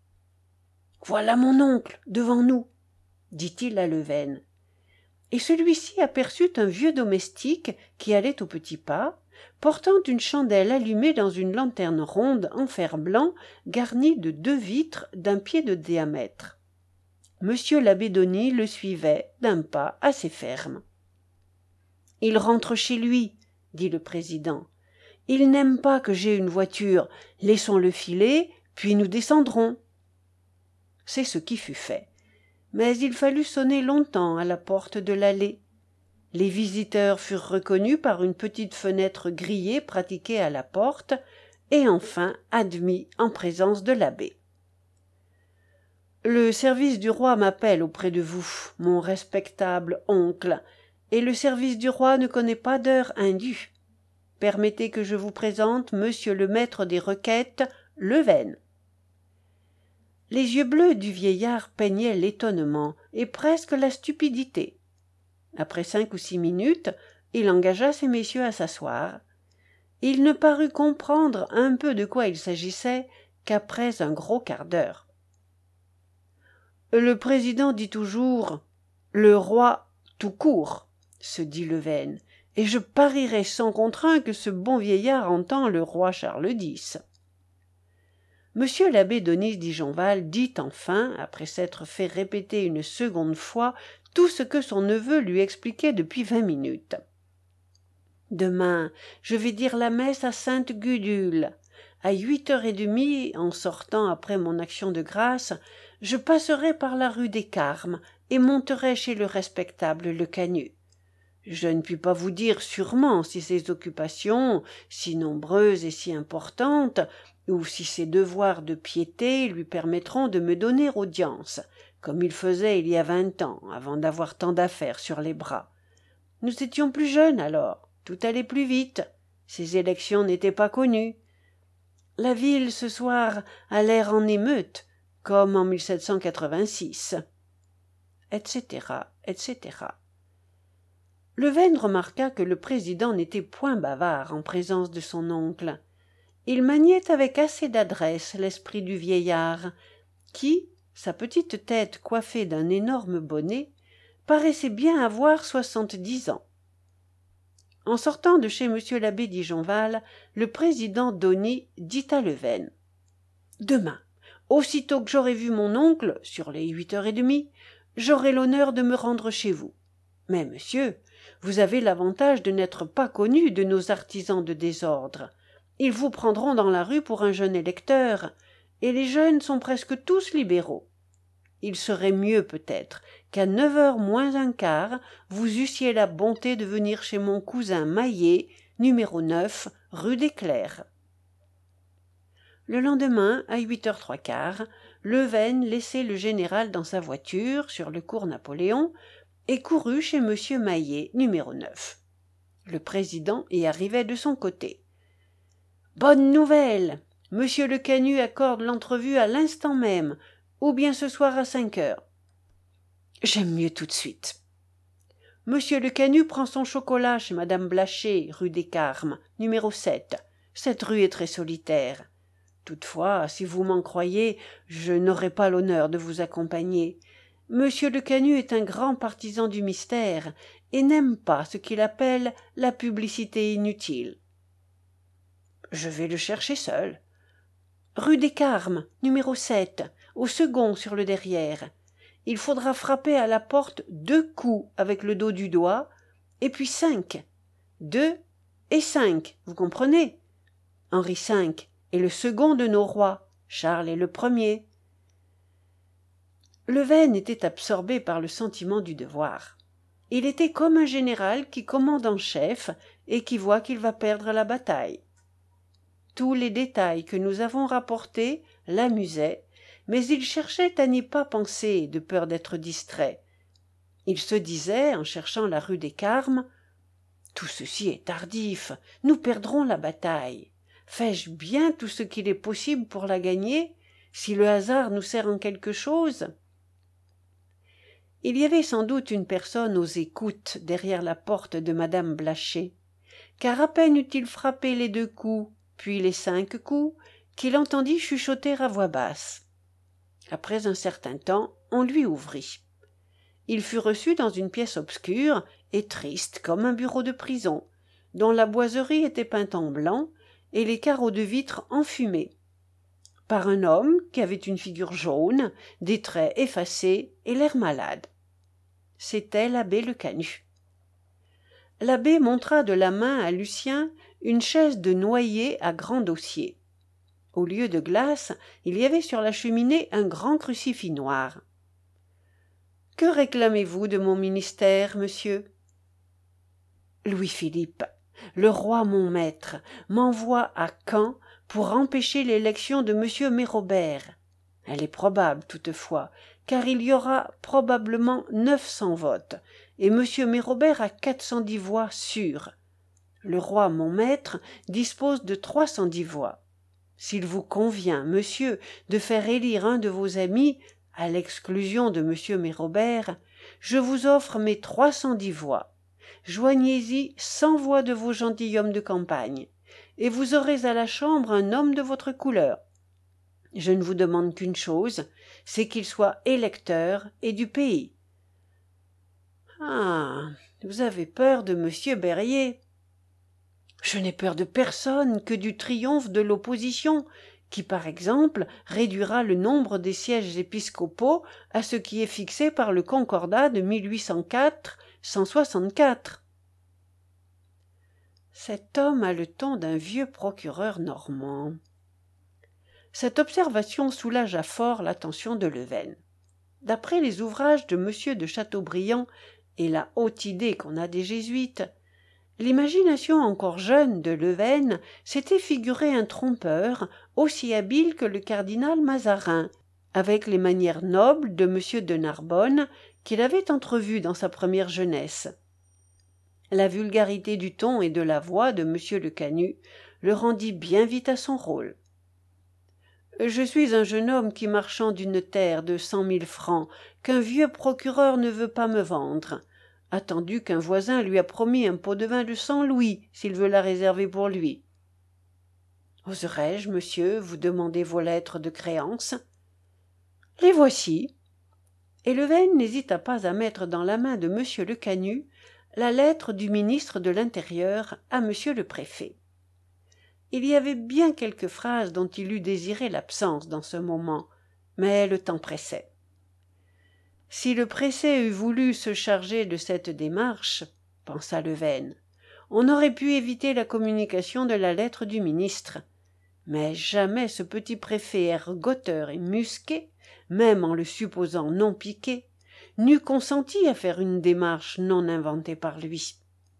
Voilà mon oncle, devant nous, dit-il à Leven. Et celui-ci aperçut un vieux domestique qui allait au petit pas, portant une chandelle allumée dans une lanterne ronde en fer blanc garnie de 2 vitres d'un pied de diamètre. Monsieur l'abbé Denis le suivait d'un pas assez ferme. « Il rentre chez lui, » dit le président. « Il n'aime pas que j'aie une voiture. Laissons-le filer, puis nous descendrons. » C'est ce qui fut fait. Mais il fallut sonner longtemps à la porte de l'allée. Les visiteurs furent reconnus par une petite fenêtre grillée pratiquée à la porte, et enfin admis en présence de l'abbé. « Le service du roi m'appelle auprès de vous, mon respectable oncle, et le service du roi ne connaît pas d'heure indue. Permettez que je vous présente monsieur le maître des requêtes, Leven. » Les yeux bleus du vieillard peignaient l'étonnement et presque la stupidité. Après 5 ou 6 minutes, il engagea ces messieurs à s'asseoir. Il ne parut comprendre un peu de quoi il s'agissait qu'après un gros quart d'heure. « Le président dit toujours « le roi tout court », se dit Leven, et je parierais sans contre un que ce bon vieillard entend le roi Charles X. Monsieur l'abbé Denis Dijonval dit enfin, après s'être fait répéter une seconde fois tout ce que son neveu lui expliquait depuis 20 minutes. Demain, je vais dire la messe à Sainte Gudule. À 8h30, en sortant après mon action de grâce, je passerai par la rue des Carmes et monterai chez le respectable Lecanu. Je ne puis pas vous dire sûrement si ses occupations, si nombreuses et si importantes, ou si ses devoirs de piété lui permettront de me donner audience, comme il faisait il y a 20 ans, avant d'avoir tant d'affaires sur les bras. Nous étions plus jeunes alors, tout allait plus vite, ces élections n'étaient pas connues. La ville, ce soir, a l'air en émeute, comme en 1786, etc., etc. Leven remarqua que le président n'était point bavard en présence de son oncle. Il maniait avec assez d'adresse l'esprit du vieillard, qui, sa petite tête coiffée d'un énorme bonnet, paraissait bien avoir 70 ans. En sortant de chez monsieur l'abbé Dijonval, le président Dony dit à Leven: « Demain, aussitôt que j'aurai vu mon oncle, sur les 8h30, j'aurai l'honneur de me rendre chez vous. Mais, monsieur, vous avez l'avantage de n'être pas connu de nos artisans de désordre. Ils vous prendront dans la rue pour un jeune électeur, et les jeunes sont presque tous libéraux. Il serait mieux peut-être qu'à 9h moins un quart, vous eussiez la bonté de venir chez mon cousin Maillet, numéro 9, rue des Clercs. » Le lendemain, à 8h trois-quarts, Leven laissait le général dans sa voiture, sur le cours Napoléon, et courut chez monsieur Maillet, numéro 9. Le président y arrivait de son côté. « Bonne nouvelle! Monsieur Lecanu accorde l'entrevue à l'instant même, ou bien ce soir à 5h. J'aime mieux tout de suite. Monsieur Lecanu prend son chocolat chez madame Blacher, rue des Carmes, numéro 7. Cette rue est très solitaire. Toutefois, si vous m'en croyez, je n'aurai pas l'honneur de vous accompagner. Monsieur Lecanu est un grand partisan du mystère et n'aime pas ce qu'il appelle la publicité inutile. Je vais le chercher seul. Rue des Carmes, numéro 7, au second sur le derrière. Il faudra frapper à la porte 2 coups avec le dos du doigt, et puis 5. 2 et 5, vous comprenez? Henri V est le second de nos rois, Charles est le premier. Leven était absorbé par le sentiment du devoir. Il était comme un général qui commande en chef et qui voit qu'il va perdre la bataille. Tous les détails que nous avons rapportés l'amusaient, mais il cherchait à n'y pas penser, de peur d'être distrait. Il se disait, en cherchant la rue des Carmes, « Tout ceci est tardif, nous perdrons la bataille. Fais-je bien tout ce qu'il est possible pour la gagner, si le hasard nous sert en quelque chose ?» Il y avait sans doute une personne aux écoutes derrière la porte de madame Blacher, car à peine eut-il frappé les 2 coups, puis les 5 coups, qu'il entendit chuchoter à voix basse. Après un certain temps, on lui ouvrit. Il fut reçu dans une pièce obscure et triste comme un bureau de prison, dont la boiserie était peinte en blanc et les carreaux de vitre enfumés, par un homme qui avait une figure jaune, des traits effacés et l'air malade. C'était l'abbé Lecanu. L'abbé montra de la main à Lucien une chaise de noyer à grand dossier. Au lieu de glace, il y avait sur la cheminée un grand crucifix noir. « Que réclamez-vous de mon ministère, monsieur ?» « Louis-Philippe, le roi mon maître, m'envoie à Caen pour empêcher l'élection de monsieur Mérobert. Elle est probable toutefois, car il y aura probablement 900 votes, et monsieur Mérobert a 410 voix sûres. Le roi mon maître dispose de 310 voix. S'il vous convient, monsieur, de faire élire un de vos amis, à l'exclusion de monsieur Mérobert, je vous offre mes 310 voix. Joignez-y 100 voix de vos gentilshommes de campagne, et vous aurez à la Chambre un homme de votre couleur. Je ne vous demande qu'une chose, c'est qu'il soit électeur et du pays. » « Ah, Vous avez peur de monsieur Berryer. Je n'ai peur de personne que du triomphe de l'opposition, qui, par exemple, réduira le nombre des sièges épiscopaux à ce qui est fixé par le Concordat de 1804-164. Cet homme a le ton d'un vieux procureur normand. Cette observation soulagea fort l'attention de Levesque. D'après les ouvrages de M. de Chateaubriand et la haute idée qu'on a des jésuites, l'imagination encore jeune de Levesque s'était figuré un trompeur aussi habile que le cardinal Mazarin, avec les manières nobles de M. de Narbonne qu'il avait entrevues dans sa première jeunesse. La vulgarité du ton et de la voix de M. le Canut le rendit bien vite à son rôle. « Je suis un jeune homme qui marchand d'une terre de 100 000 francs qu'un vieux procureur ne veut pas me vendre, attendu qu'un voisin lui a promis un pot de vin de 100 louis s'il veut la réserver pour lui. Oserais-je, monsieur, vous demander vos lettres de créance? Les voici. » Et Levesque n'hésita pas à mettre dans la main de M. le Canut la lettre du ministre de l'Intérieur à M. le préfet. Il y avait bien quelques phrases dont il eût désiré l'absence dans ce moment, mais le temps pressait. Si le préfet eût voulu se charger de cette démarche, pensa Levesque, on aurait pu éviter la communication de la lettre du ministre. Mais jamais ce petit préfet ergoteur et musqué, même en le supposant non piqué, n'eût consenti à faire une démarche non inventée par lui.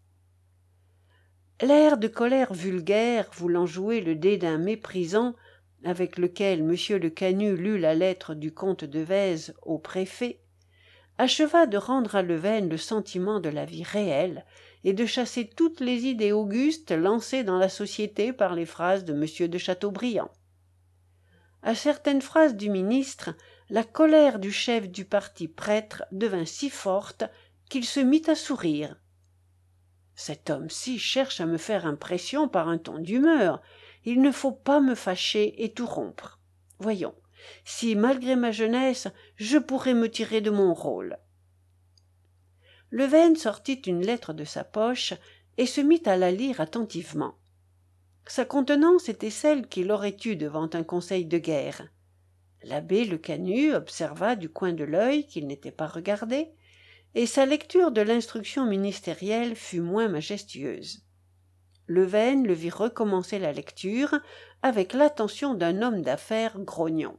L'air de colère vulgaire, voulant jouer le dédain méprisant, avec lequel M. le Canut lut la lettre du comte de Vèze au préfet, acheva de rendre à Levesque le sentiment de la vie réelle et de chasser toutes les idées augustes lancées dans la société par les phrases de M. de Chateaubriand. À certaines phrases du ministre, la colère du chef du parti prêtre devint si forte qu'il se mit à sourire. Cet homme-ci cherche à me faire impression par un ton d'humeur. Il ne faut pas me fâcher et tout rompre. Voyons, si, malgré ma jeunesse, je pourrais me tirer de mon rôle. Levesque sortit une lettre de sa poche et se mit à la lire attentivement. Sa contenance était celle qu'il aurait eue devant un conseil de guerre. L'abbé Le Canut observa du coin de l'œil qu'il n'était pas regardé, et sa lecture de l'instruction ministérielle fut moins majestueuse. Levesque le vit recommencer la lecture avec l'attention d'un homme d'affaires grognon.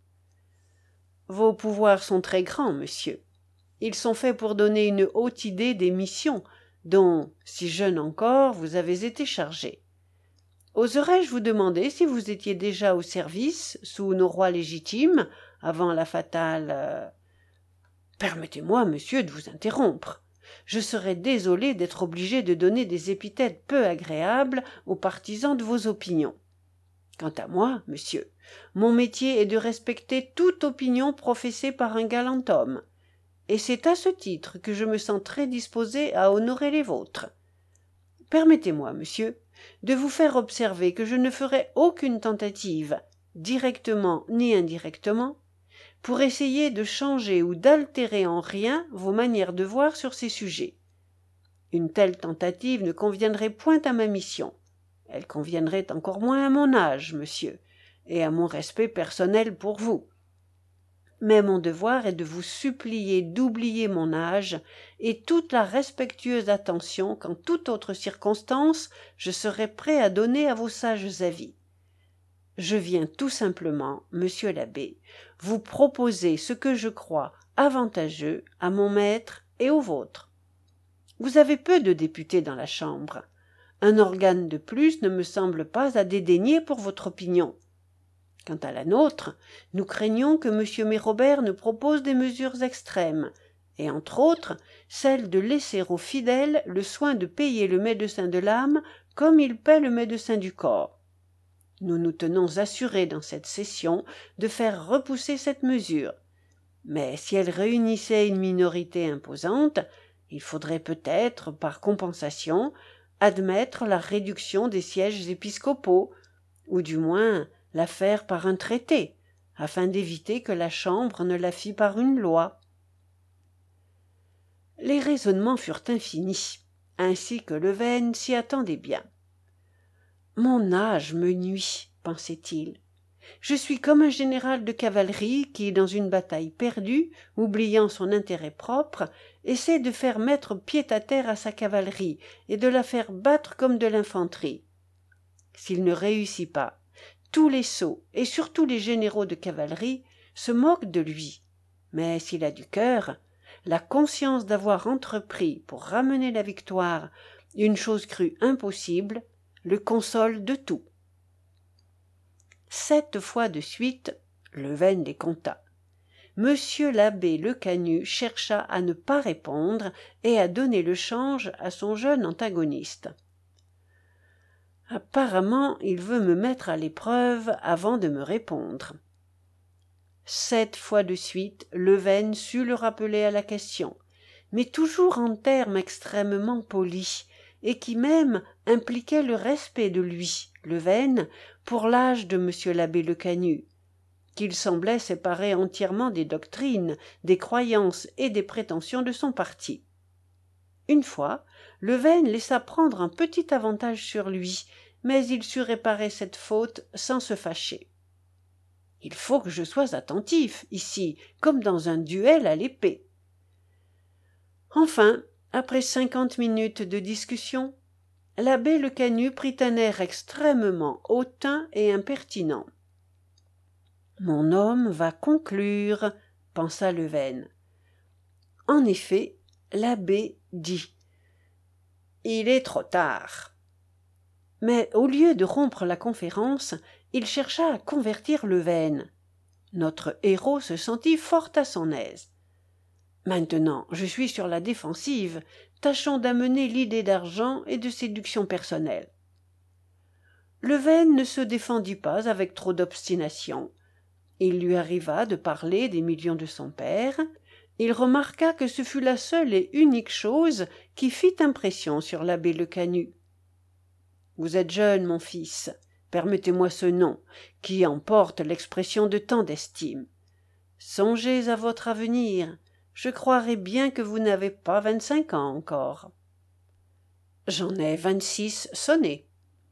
« Vos pouvoirs sont très grands, monsieur. Ils sont faits pour donner une haute idée des missions dont, si jeune encore, vous avez été chargé. Oserais-je vous demander si vous étiez déjà au service, sous nos rois légitimes, avant la fatale... Permettez-moi, monsieur, de vous interrompre. Je serais désolé d'être obligé de donner des épithètes peu agréables aux partisans de vos opinions. Quant à moi, monsieur, mon métier est de respecter toute opinion professée par un galant homme, et c'est à ce titre que je me sens très disposé à honorer les vôtres. Permettez-moi, monsieur, de vous faire observer que je ne ferai aucune tentative, directement ni indirectement, pour essayer de changer ou d'altérer en rien vos manières de voir sur ces sujets. Une telle tentative ne conviendrait point à ma mission. Elle conviendrait encore moins à mon âge, monsieur, et à mon respect personnel pour vous. Mais mon devoir est de vous supplier d'oublier mon âge et toute la respectueuse attention qu'en toute autre circonstance je serais prêt à donner à vos sages avis. Je viens tout simplement, monsieur l'abbé, vous proposer ce que je crois avantageux à mon maître et au vôtre. Vous avez peu de députés dans la Chambre. Un organe de plus ne me semble pas à dédaigner pour votre opinion. Quant à la nôtre, nous craignons que M. Mérobert ne propose des mesures extrêmes, et entre autres, celle de laisser aux fidèles le soin de payer le médecin de l'âme comme il paie le médecin du corps. Nous nous tenons assurés dans cette session de faire repousser cette mesure, mais si elle réunissait une minorité imposante, il faudrait peut-être, par compensation, admettre la réduction des sièges épiscopaux, ou du moins la faire par un traité, afin d'éviter que la Chambre ne la fît par une loi. Les raisonnements furent infinis, ainsi que Leven s'y attendait bien. « Mon âge me nuit, pensait-il. Je suis comme un général de cavalerie qui, dans une bataille perdue, oubliant son intérêt propre, essaie de faire mettre pied à terre à sa cavalerie et de la faire battre comme de l'infanterie. S'il ne réussit pas, tous les sots, et surtout les généraux de cavalerie, se moquent de lui. Mais s'il a du cœur, la conscience d'avoir entrepris pour ramener la victoire une chose crue impossible le console de tout. 7 fois de suite, Leven les compta. Monsieur l'abbé Lecanu chercha à ne pas répondre et à donner le change à son jeune antagoniste. Apparemment, il veut me mettre à l'épreuve avant de me répondre. 7 fois de suite, Leven sut le rappeler à la question, mais toujours en termes extrêmement polis, et qui même impliquaient le respect de lui, Leven, pour l'âge de monsieur l'abbé Lecanu, qu'il semblait séparer entièrement des doctrines, des croyances et des prétentions de son parti. Une fois, Leven laissa prendre un petit avantage sur lui, mais il sut réparer cette faute sans se fâcher. « Il faut que je sois attentif, ici, comme dans un duel à l'épée. » Enfin, après 50 minutes de discussion, l'abbé Lecanu prit un air extrêmement hautain et impertinent. « Mon homme va conclure, » pensa Leven. En effet, l'abbé dit « Il est trop tard. » Mais au lieu de rompre la conférence, il chercha à convertir Leven. Notre héros se sentit fort à son aise. « Maintenant, je suis sur la défensive. Tâchons d'amener l'idée d'argent et de séduction personnelle. » Leven ne se défendit pas avec trop d'obstination. Il lui arriva de parler des millions de son père. Il remarqua que ce fut la seule et unique chose qui fit impression sur l'abbé Lecanu. « Vous êtes jeune, mon fils, permettez-moi ce nom, qui emporte l'expression de tant d'estime. Songez à votre avenir. Je croirais bien que vous n'avez pas 25 ans encore. »« J'en ai 26 sonnés. »«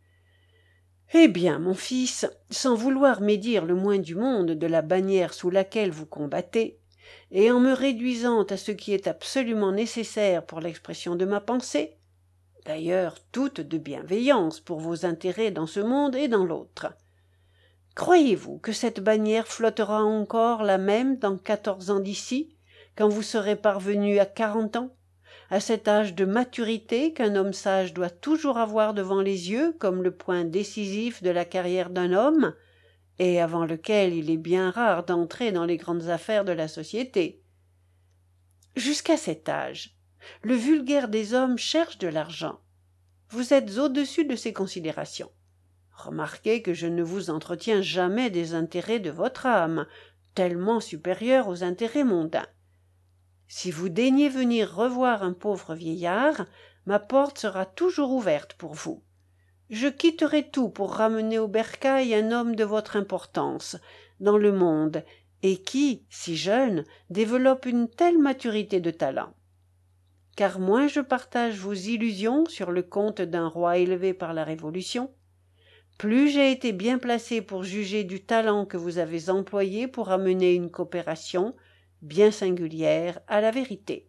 Eh bien, mon fils, sans vouloir médire le moins du monde de la bannière sous laquelle vous combattez, et en me réduisant à ce qui est absolument nécessaire pour l'expression de ma pensée, d'ailleurs toute de bienveillance pour vos intérêts dans ce monde et dans l'autre, croyez-vous que cette bannière flottera encore la même dans 14 ans d'ici, quand vous serez parvenu à 40 ans, à cet âge de maturité qu'un homme sage doit toujours avoir devant les yeux comme le point décisif de la carrière d'un homme, et avant lequel il est bien rare d'entrer dans les grandes affaires de la société. Jusqu'à cet âge, le vulgaire des hommes cherche de l'argent. Vous êtes au-dessus de ces considérations. Remarquez que je ne vous entretiens jamais des intérêts de votre âme, tellement supérieurs aux intérêts mondains. Si vous daignez venir revoir un pauvre vieillard, ma porte sera toujours ouverte pour vous. Je quitterai tout pour ramener au bercail un homme de votre importance dans le monde et qui, si jeune, développe une telle maturité de talent. Car moins je partage vos illusions sur le compte d'un roi élevé par la Révolution, plus j'ai été bien placé pour juger du talent que vous avez employé pour amener une coopération bien singulière à la vérité.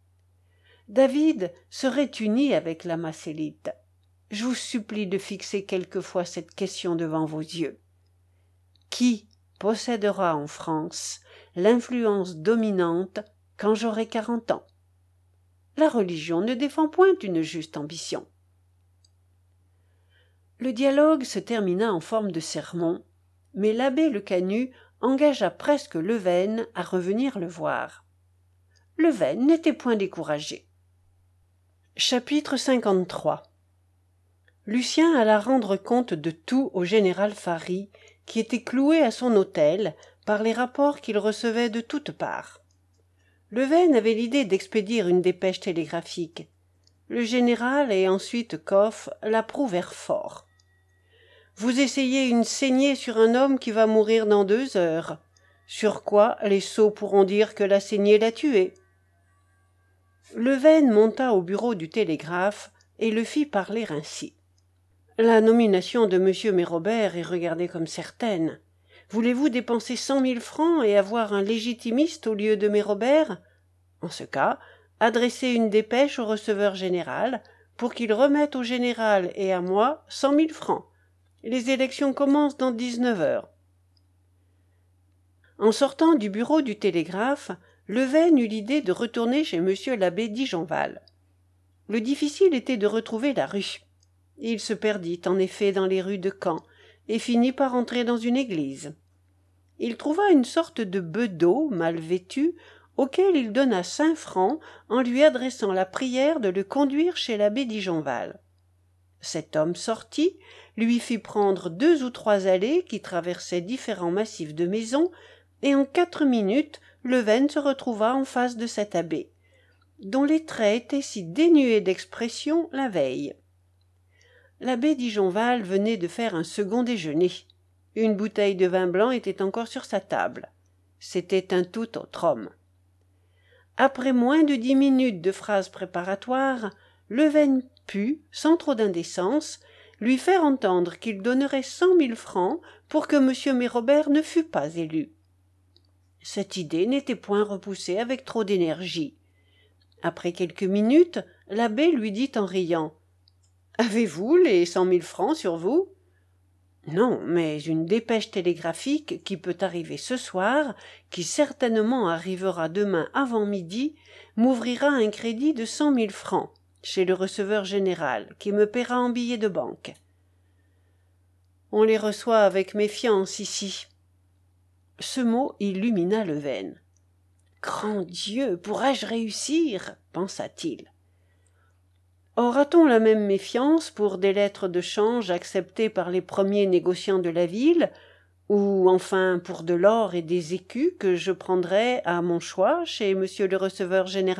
David serait uni avec la Massélite. Je vous supplie de fixer quelquefois cette question devant vos yeux. Qui possédera en France l'influence dominante quand j'aurai 40 ans? La religion ne défend point une juste ambition. Le dialogue se termina en forme de sermon, mais l'abbé Lecanu engagea presque Leven à revenir le voir. Leven n'était point découragé. Chapitre 53. Lucien alla rendre compte de tout au général Fary, qui était cloué à son hôtel par les rapports qu'il recevait de toutes parts. Leven avait l'idée d'expédier une dépêche télégraphique. Le général et ensuite Coff l'approuvèrent fort. Vous essayez une saignée sur un homme qui va mourir dans 2 heures. Sur quoi les sots pourront dire que la saignée l'a tué. Leven monta au bureau du télégraphe et le fit parler ainsi. « La nomination de M. Mérobert est regardée comme certaine. Voulez-vous dépenser 100 000 francs et avoir un légitimiste au lieu de Mérobert? En ce cas, adressez une dépêche au receveur général pour qu'il remette au général et à moi 100 000 francs. Les élections commencent dans 19 heures. » En sortant du bureau du télégraphe, Leven eut l'idée de retourner chez M. l'abbé Dijonval. Le difficile était de retrouver la rue. Il se perdit en effet dans les rues de Caen et finit par entrer dans une église. Il trouva une sorte de bedeau mal vêtu auquel il donna 5 francs en lui adressant la prière de le conduire chez l'abbé Dijonval. Cet homme sortit, lui fit prendre 2 ou 3 allées qui traversaient différents massifs de maisons, et en 4 minutes Leven se retrouva en face de cet abbé, dont les traits étaient si dénués d'expression la veille. L'abbé Dijonval venait de faire un second déjeuner. Une bouteille de vin blanc était encore sur sa table. C'était un tout autre homme. Après moins de 10 minutes de phrases préparatoires, Leven put, sans trop d'indécence, lui faire entendre qu'il donnerait 100 000 francs pour que M. Mérobert ne fût pas élu. Cette idée n'était point repoussée avec trop d'énergie. Après quelques minutes, l'abbé lui dit en riant : « Avez-vous les 100 000 francs sur vous ? » ?»« Non, mais une dépêche télégraphique qui peut arriver ce soir, qui certainement arrivera demain avant midi, m'ouvrira un crédit de 100 000 francs chez le receveur général, qui me paiera en billets de banque. On les reçoit avec méfiance ici. » Ce mot illumina Leven. « Grand Dieu, pourrais-je réussir ?» pensa-t-il. Aura-t-on la même méfiance pour des lettres de change acceptées par les premiers négociants de la ville, ou enfin pour de l'or et des écus que je prendrais à mon choix chez monsieur le receveur général ?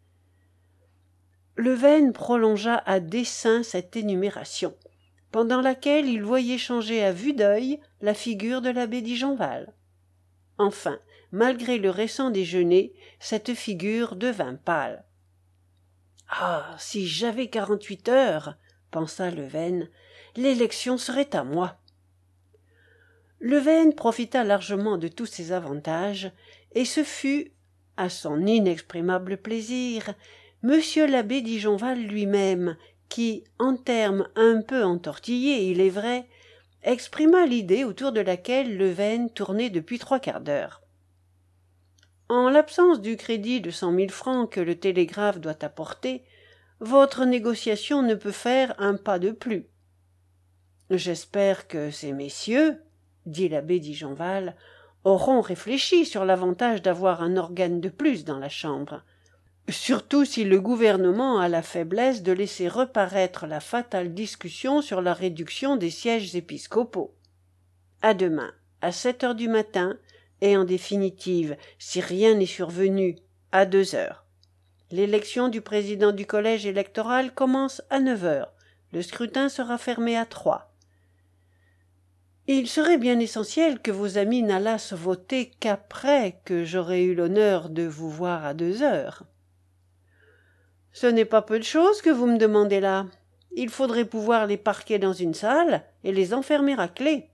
Leven prolongea à dessein cette énumération, pendant laquelle il voyait changer à vue d'œil la figure de l'abbé Dijonval. Enfin, malgré le récent déjeuner, cette figure devint pâle. « Ah, si j'avais 48 heures, pensa Leven, l'élection serait à moi. » Leven profita largement de tous ces avantages, et ce fut, à son inexprimable plaisir, monsieur l'abbé Dijonval lui-même qui, en termes un peu entortillés, il est vrai, exprima l'idée autour de laquelle Leven tournait depuis 3/4 d'heure. En l'absence du crédit de 100 000 francs que le télégraphe doit apporter, votre négociation ne peut faire un pas de plus. J'espère que ces messieurs, dit l'abbé Dijonval, auront réfléchi sur l'avantage d'avoir un organe de plus dans la Chambre, surtout si le gouvernement a la faiblesse de laisser reparaître la fatale discussion sur la réduction des sièges épiscopaux. À demain, à 7 heures du matin, et en définitive, si rien n'est survenu, à 2 heures. L'élection du président du collège électoral commence à 9 heures. Le scrutin sera fermé à 3. Il serait bien essentiel que vos amis n'allassent voter qu'après que j'aurai eu l'honneur de vous voir à 2 heures. Ce n'est pas peu de choses que vous me demandez là. Il faudrait pouvoir les parquer dans une salle et les enfermer à clé.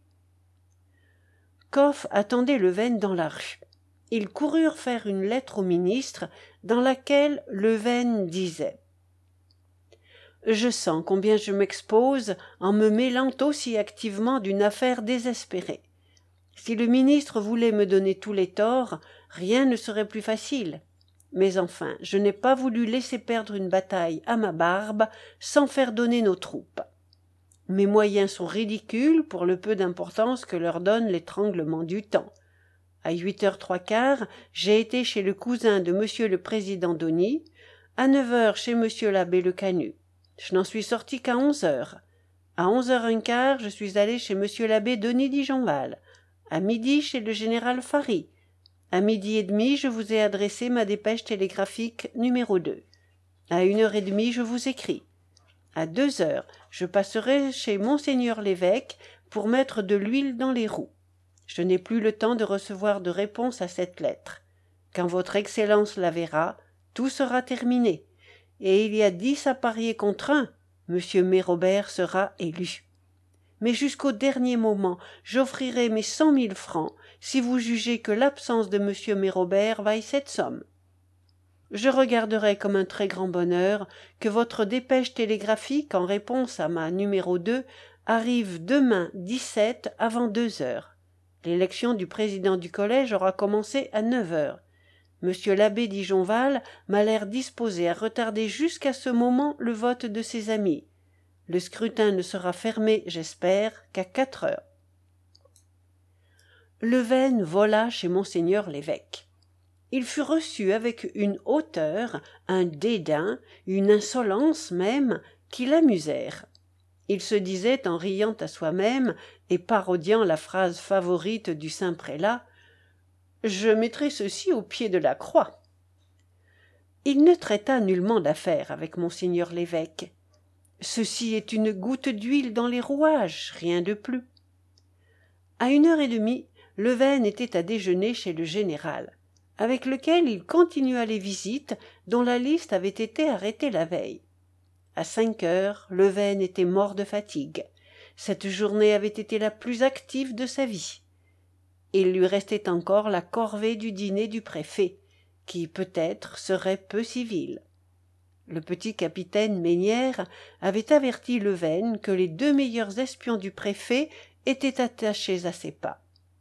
Coff attendait Leven dans la rue. Ils coururent faire une lettre au ministre dans laquelle Leven disait : « Je sens combien je m'expose en me mêlant aussi activement d'une affaire désespérée. Si le ministre voulait me donner tous les torts, rien ne serait plus facile. Mais enfin, je n'ai pas voulu laisser perdre une bataille à ma barbe sans faire donner nos troupes. Mes moyens sont ridicules pour le peu d'importance que leur donne l'étranglement du temps. À 8h15, j'ai été chez le cousin de monsieur le président Donny, à 9h chez monsieur l'abbé Le Canut. Je n'en suis sorti qu'à 11h. À 11h15, je suis allé chez monsieur l'abbé Denis Dijonval. À midi, chez le général Fary. À 12h30, je vous ai adressé ma dépêche télégraphique numéro 2. À 1h30, je vous écris. À 2h, je passerai chez monseigneur l'évêque pour mettre de l'huile dans les roues. Je n'ai plus le temps de recevoir de réponse à cette lettre. Quand votre Excellence la verra, tout sera terminé, et il y a 10 à parier contre 1, M. Mérobert sera élu. Mais jusqu'au dernier moment, j'offrirai mes 100 000 francs si vous jugez que l'absence de M. Mérobert vaille cette somme. Je regarderai comme un très grand bonheur que votre dépêche télégraphique en réponse à ma numéro 2 arrive demain 17 avant 2 heures. L'élection du président du collège aura commencé à 9 heures. Monsieur l'abbé Dijonval m'a l'air disposé à retarder jusqu'à ce moment le vote de ses amis. Le scrutin ne sera fermé, j'espère, qu'à 4 heures. Leven vola chez monseigneur l'évêque. Il fut reçu avec une hauteur, un dédain, une insolence même, qui l'amusèrent. Il se disait en riant à soi-même et parodiant la phrase favorite du saint prélat « Je mettrai ceci au pied de la croix ». Il ne traita nullement d'affaires avec monseigneur l'évêque. Ceci est une goutte d'huile dans les rouages, rien de plus. À 1h30, Leven était à déjeuner chez le général, avec lequel il continua les visites dont la liste avait été arrêtée la veille. À 5 heures, Leven était mort de fatigue. Cette journée avait été la plus active de sa vie. Il lui restait encore la corvée du dîner du préfet, qui peut-être serait peu civil. Le petit capitaine Mesnière avait averti Leven que les 2 meilleurs espions du préfet étaient attachés à ses pas.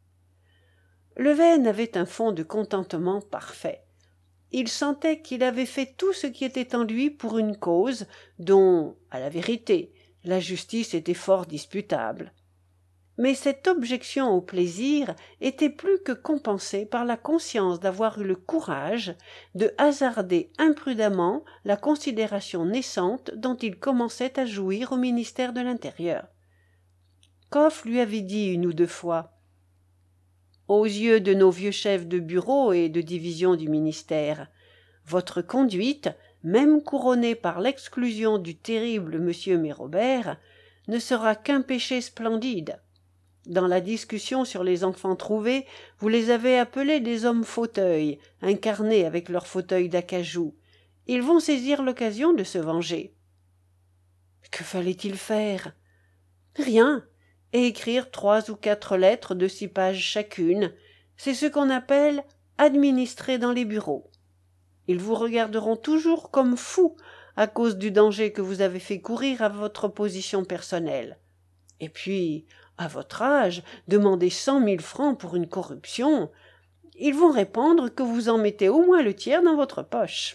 Leven avait un fond de contentement parfait. Il sentait qu'il avait fait tout ce qui était en lui pour une cause dont, à la vérité, la justice était fort disputable. Mais cette objection au plaisir était plus que compensée par la conscience d'avoir eu le courage de hasarder imprudemment la considération naissante dont il commençait à jouir au ministère de l'Intérieur. Coff lui avait dit 1 ou 2 fois « Aux yeux de nos vieux chefs de bureau et de division du ministère, votre conduite, même couronnée par l'exclusion du terrible M. Mérobert, ne sera qu'un péché splendide. Dans la discussion sur les enfants trouvés, vous les avez appelés des hommes fauteuils, incarnés avec leurs fauteuils d'acajou. Ils vont saisir l'occasion de se venger. » Que fallait-il faire? Rien, et écrire 3 ou 4 lettres de 6 pages chacune. C'est ce qu'on appelle administrer dans les bureaux. Ils vous regarderont toujours comme fous à cause du danger que vous avez fait courir à votre position personnelle. Et puis, à votre âge, demander 100 000 francs pour une corruption, ils vont répondre que vous en mettez au moins le tiers dans votre poche.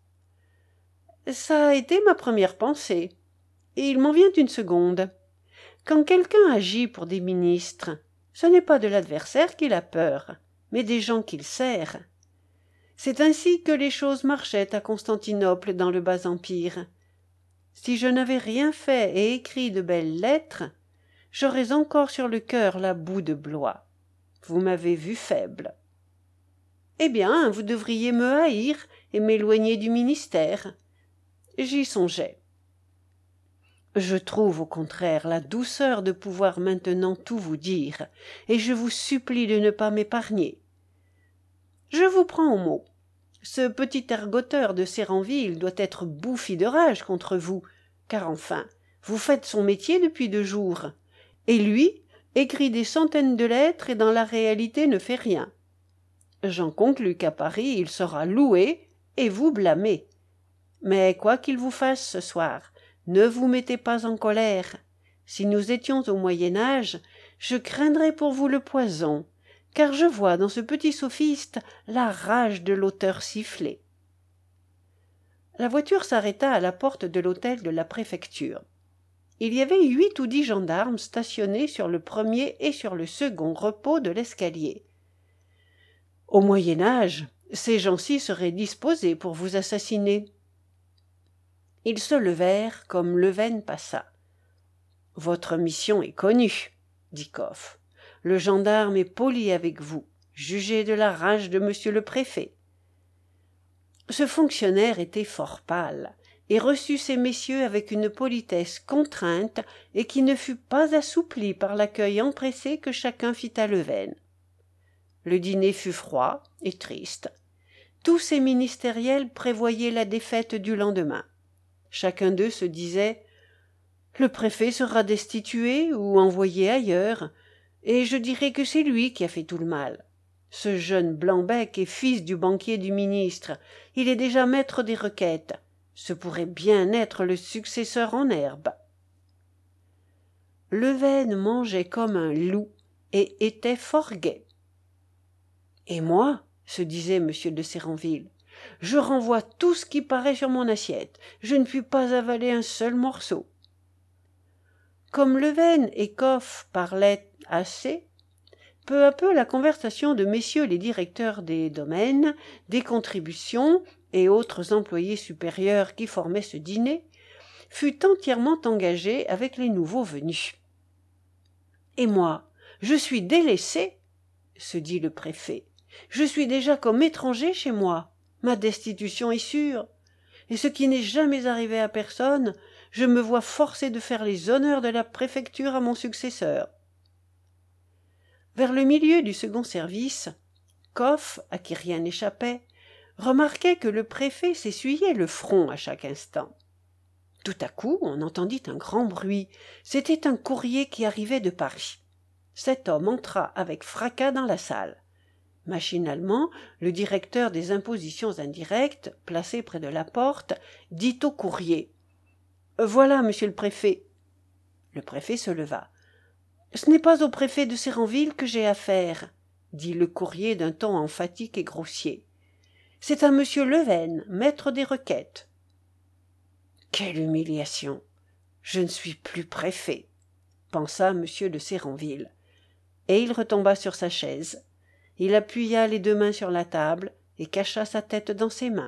Ça a été ma première pensée, et il m'en vient une seconde. Quand quelqu'un agit pour des ministres, ce n'est pas de l'adversaire qu'il a peur, mais des gens qu'il sert. C'est ainsi que les choses marchaient à Constantinople dans le Bas-Empire. Si je n'avais rien fait et écrit de belles lettres, j'aurais encore sur le cœur la boue de Blois. Vous m'avez vu faible. Eh bien, vous devriez me haïr et m'éloigner du ministère. J'y songeais. Je trouve au contraire la douceur de pouvoir maintenant tout vous dire, et je vous supplie de ne pas m'épargner. Je vous prends au mot. Ce petit ergoteur de Séranville doit être bouffi de rage contre vous, car enfin, vous faites son métier depuis 2 jours. Et lui écrit des centaines de lettres et dans la réalité ne fait rien. J'en conclus qu'à Paris il sera loué et vous blâmé. Mais quoi qu'il vous fasse ce soir, ne vous mettez pas en colère. Si nous étions au Moyen-Âge, je craindrais pour vous le poison, car je vois dans ce petit sophiste la rage de l'auteur sifflé. La voiture s'arrêta à la porte de l'hôtel de la préfecture. Il y avait 8 ou 10 gendarmes stationnés sur le premier et sur le second repos de l'escalier. Au Moyen-Âge, ces gens-ci seraient disposés pour vous assassiner. Ils se levèrent comme Leven passa. « Votre mission est connue, » dit Coff. « Le gendarme est poli avec vous. Jugez de la rage de monsieur le préfet. » Ce fonctionnaire était fort pâle, et reçut ces messieurs avec une politesse contrainte et qui ne fut pas assouplie par l'accueil empressé que chacun fit à Leven. Le dîner fut froid et triste. tous ces ministériels prévoyaient la défaite du lendemain. Chacun d'eux se disait « Le préfet sera destitué ou envoyé ailleurs, et je dirai que c'est lui qui a fait tout le mal. Ce jeune Blanc-bec est fils du banquier du ministre, il est déjà maître des requêtes. Ce pourrait bien être le successeur en herbe. » Leven mangeait comme un loup et était fort gai. « Et moi, se disait M. de Séranville, je renvoie tout ce qui paraît sur mon assiette, je ne puis pas avaler un seul morceau. » Comme Leven et Coff parlaient assez, peu à peu la conversation de messieurs les directeurs des domaines, des contributions et autres employés supérieurs qui formaient ce dîner fut entièrement engagée avec les nouveaux venus. « Et moi, je suis délaissé, se dit le préfet. Je suis déjà comme étranger chez moi. Ma destitution est sûre. Et ce qui n'est jamais arrivé à personne, je me vois forcé de faire les honneurs de la préfecture à mon successeur. » Vers le milieu du second service, Coff, à qui rien n'échappait, remarquait que le préfet s'essuyait le front à chaque instant. Tout à coup, on entendit un grand bruit. C'était un courrier qui arrivait de Paris. Cet homme entra avec fracas dans la salle. Machinalement, le directeur des impositions indirectes, placé près de la porte, dit au courrier « Voilà, monsieur le préfet. » Le préfet se leva. « Ce n'est pas au préfet de Séranville que j'ai affaire, » dit le courrier d'un ton emphatique et grossier. « C'est à monsieur Leven, maître des requêtes. » Quelle humiliation! Je ne suis plus préfet, pensa M. de Séranville, et il retomba sur sa chaise. Il appuya les deux mains sur la table et cacha sa tête dans ses mains.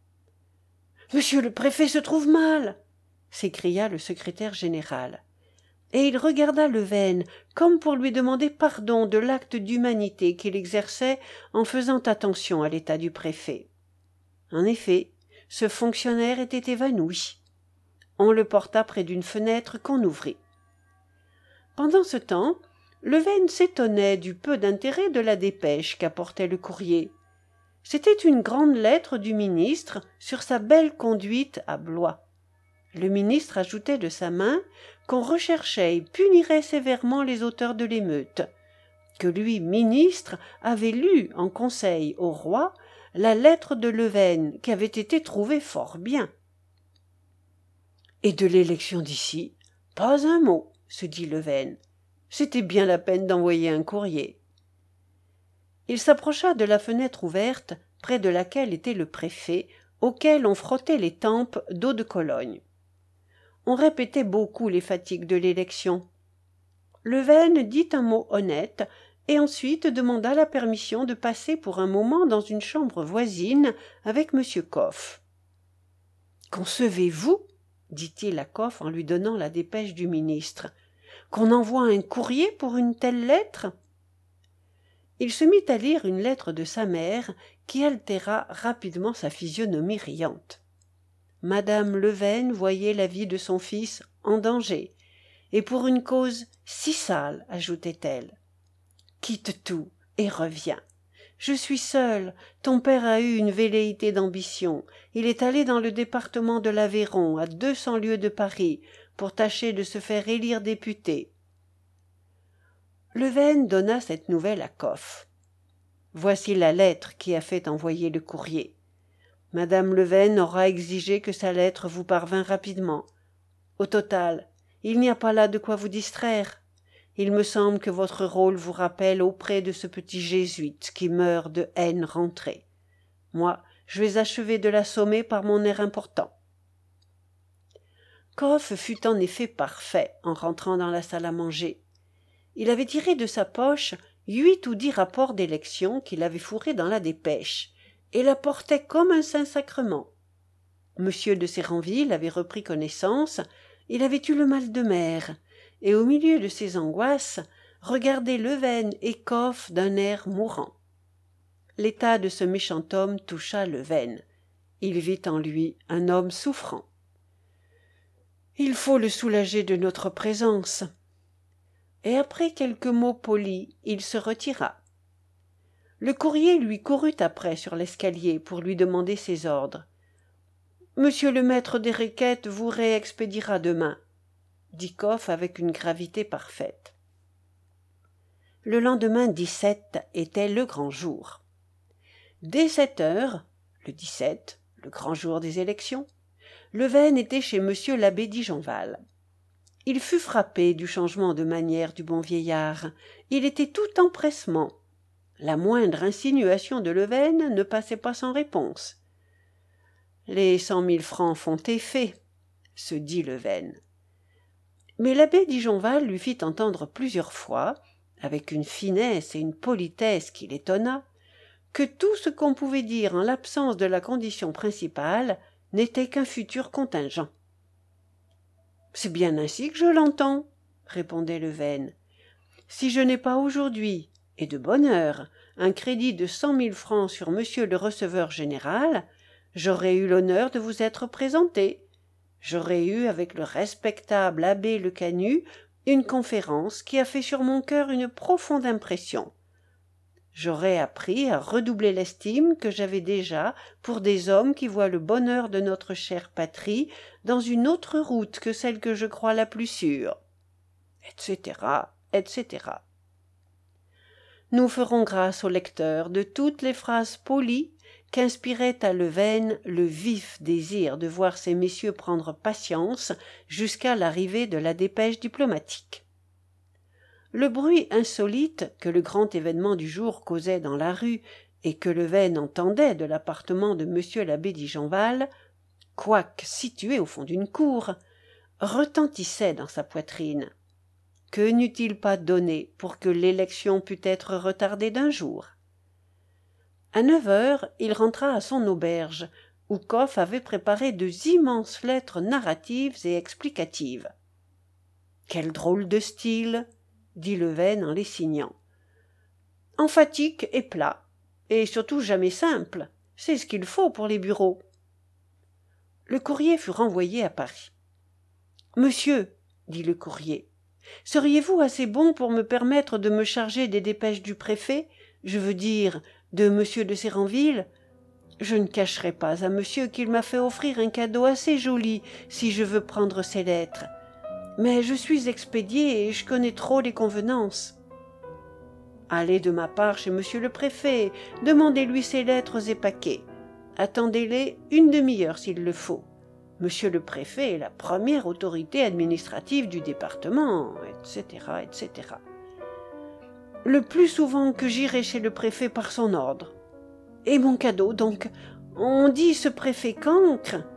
« Monsieur le préfet se trouve mal !» s'écria le secrétaire général. Et il regarda Leven comme pour lui demander pardon de l'acte d'humanité qu'il exerçait en faisant attention à l'état du préfet. En effet, ce fonctionnaire était évanoui. On le porta près d'une fenêtre qu'on ouvrit. Pendant ce temps, Leven s'étonnait du peu d'intérêt de la dépêche qu'apportait le courrier. C'était une grande lettre du ministre sur sa belle conduite à Blois. Le ministre ajoutait de sa main qu'on recherchait et punirait sévèrement les auteurs de l'émeute, que lui, ministre, avait lu en conseil au roi la lettre de Leven qui avait été trouvée fort bien. Et de l'élection d'ici, pas un mot, se dit Leven. C'était bien la peine d'envoyer un courrier. Il s'approcha de la fenêtre ouverte, près de laquelle était le préfet, auquel on frottait les tempes d'eau de Cologne. On répétait beaucoup les fatigues de l'élection. Leven dit un mot honnête et ensuite demanda la permission de passer pour un moment dans une chambre voisine avec M. Coff. « Concevez-vous, dit-il à Coff en lui donnant la dépêche du ministre, qu'on envoie un courrier pour une telle lettre ?» Il se mit à lire une lettre de sa mère qui altéra rapidement sa physionomie riante. Madame Leven voyait la vie de son fils en danger, et pour une cause si sale, ajoutait-elle. « Quitte tout et reviens. Je suis seule, ton père a eu une velléité d'ambition, il est allé dans le département de l'Aveyron, à 200 lieues de Paris, pour tâcher de se faire élire député. » Leven donna cette nouvelle à Coff. Voici la lettre qui a fait envoyer le courrier. Madame Leven aura exigé que sa lettre vous parvint rapidement. Au total, il n'y a pas là de quoi vous distraire. Il me semble que votre rôle vous rappelle auprès de ce petit jésuite qui meurt de haine rentrée. Moi, je vais achever de l'assommer par mon air important. Coff fut en effet parfait en rentrant dans la salle à manger. Il avait tiré de sa poche 8 ou 10 rapports d'élection qu'il avait fourrés dans la dépêche, et la portait comme un saint-sacrement. M. de Séranville avait repris connaissance, il avait eu le mal de mer, et au milieu de ses angoisses, regardait Leven et Coff d'un air mourant. L'état de ce méchant homme toucha Leven. Il vit en lui un homme souffrant. « Il faut le soulager de notre présence. » Et après quelques mots polis, il se retira. Le courrier lui courut après sur l'escalier pour lui demander ses ordres. « Monsieur le maître des requêtes vous réexpédiera demain, » dit Coff avec une gravité parfaite. Le lendemain 17 était le grand jour. Dès 7 heures, le 17, le grand jour des élections, Levesne était chez monsieur l'abbé Dijonval. Il fut frappé du changement de manière du bon vieillard. Il était tout empressement. La moindre insinuation de Levesne ne passait pas sans réponse. « Les 100 000 francs font effet, » se dit Levesne. Mais l'abbé Dijonval lui fit entendre plusieurs fois, avec une finesse et une politesse qui l'étonna, que tout ce qu'on pouvait dire en l'absence de la condition principale n'était qu'un futur contingent. « C'est bien ainsi que je l'entends, » répondait Levesne. « Si je n'ai pas aujourd'hui, et de bonne heure, un crédit de 100 000 francs sur monsieur le receveur général, j'aurais eu l'honneur de vous être présenté. J'aurais eu avec le respectable abbé Lecanu une conférence qui a fait sur mon cœur une profonde impression. J'aurais appris à redoubler l'estime que j'avais déjà pour des hommes qui voient le bonheur de notre chère patrie dans une autre route que celle que je crois la plus sûre, etc., etc. Nous ferons grâce au lecteur de toutes les phrases polies qu'inspirait à Levesne le vif désir de voir ces messieurs prendre patience jusqu'à l'arrivée de la dépêche diplomatique. Le bruit insolite que le grand événement du jour causait dans la rue et que Levesne entendait de l'appartement de monsieur l'abbé Dijonval, quoique situé au fond d'une cour, retentissait dans sa poitrine. Que n'eût-il pas donné pour que l'élection pût être retardée d'un jour? À 9 heures, il rentra à son auberge, où Coff avait préparé d'immenses lettres narratives et explicatives. « Quel drôle de style !» dit Levesne en les signant. « Emphatique et plat, et surtout jamais simple, c'est ce qu'il faut pour les bureaux. » Le courrier fut renvoyé à Paris. « Monsieur, » dit le courrier, « seriez-vous assez bon pour me permettre de me charger des dépêches du préfet, je veux dire de monsieur de Séranville? Je ne cacherai pas à monsieur qu'il m'a fait offrir un cadeau assez joli si je veux prendre ses lettres. Mais je suis expédié et je connais trop les convenances. Allez de ma part chez monsieur le préfet, demandez-lui ses lettres et paquets. Attendez-les une demi-heure s'il le faut. Monsieur le préfet est la première autorité administrative du département, etc., etc. Le plus souvent que j'irai chez le préfet par son ordre. Et mon cadeau, donc, on dit ce préfet cancre,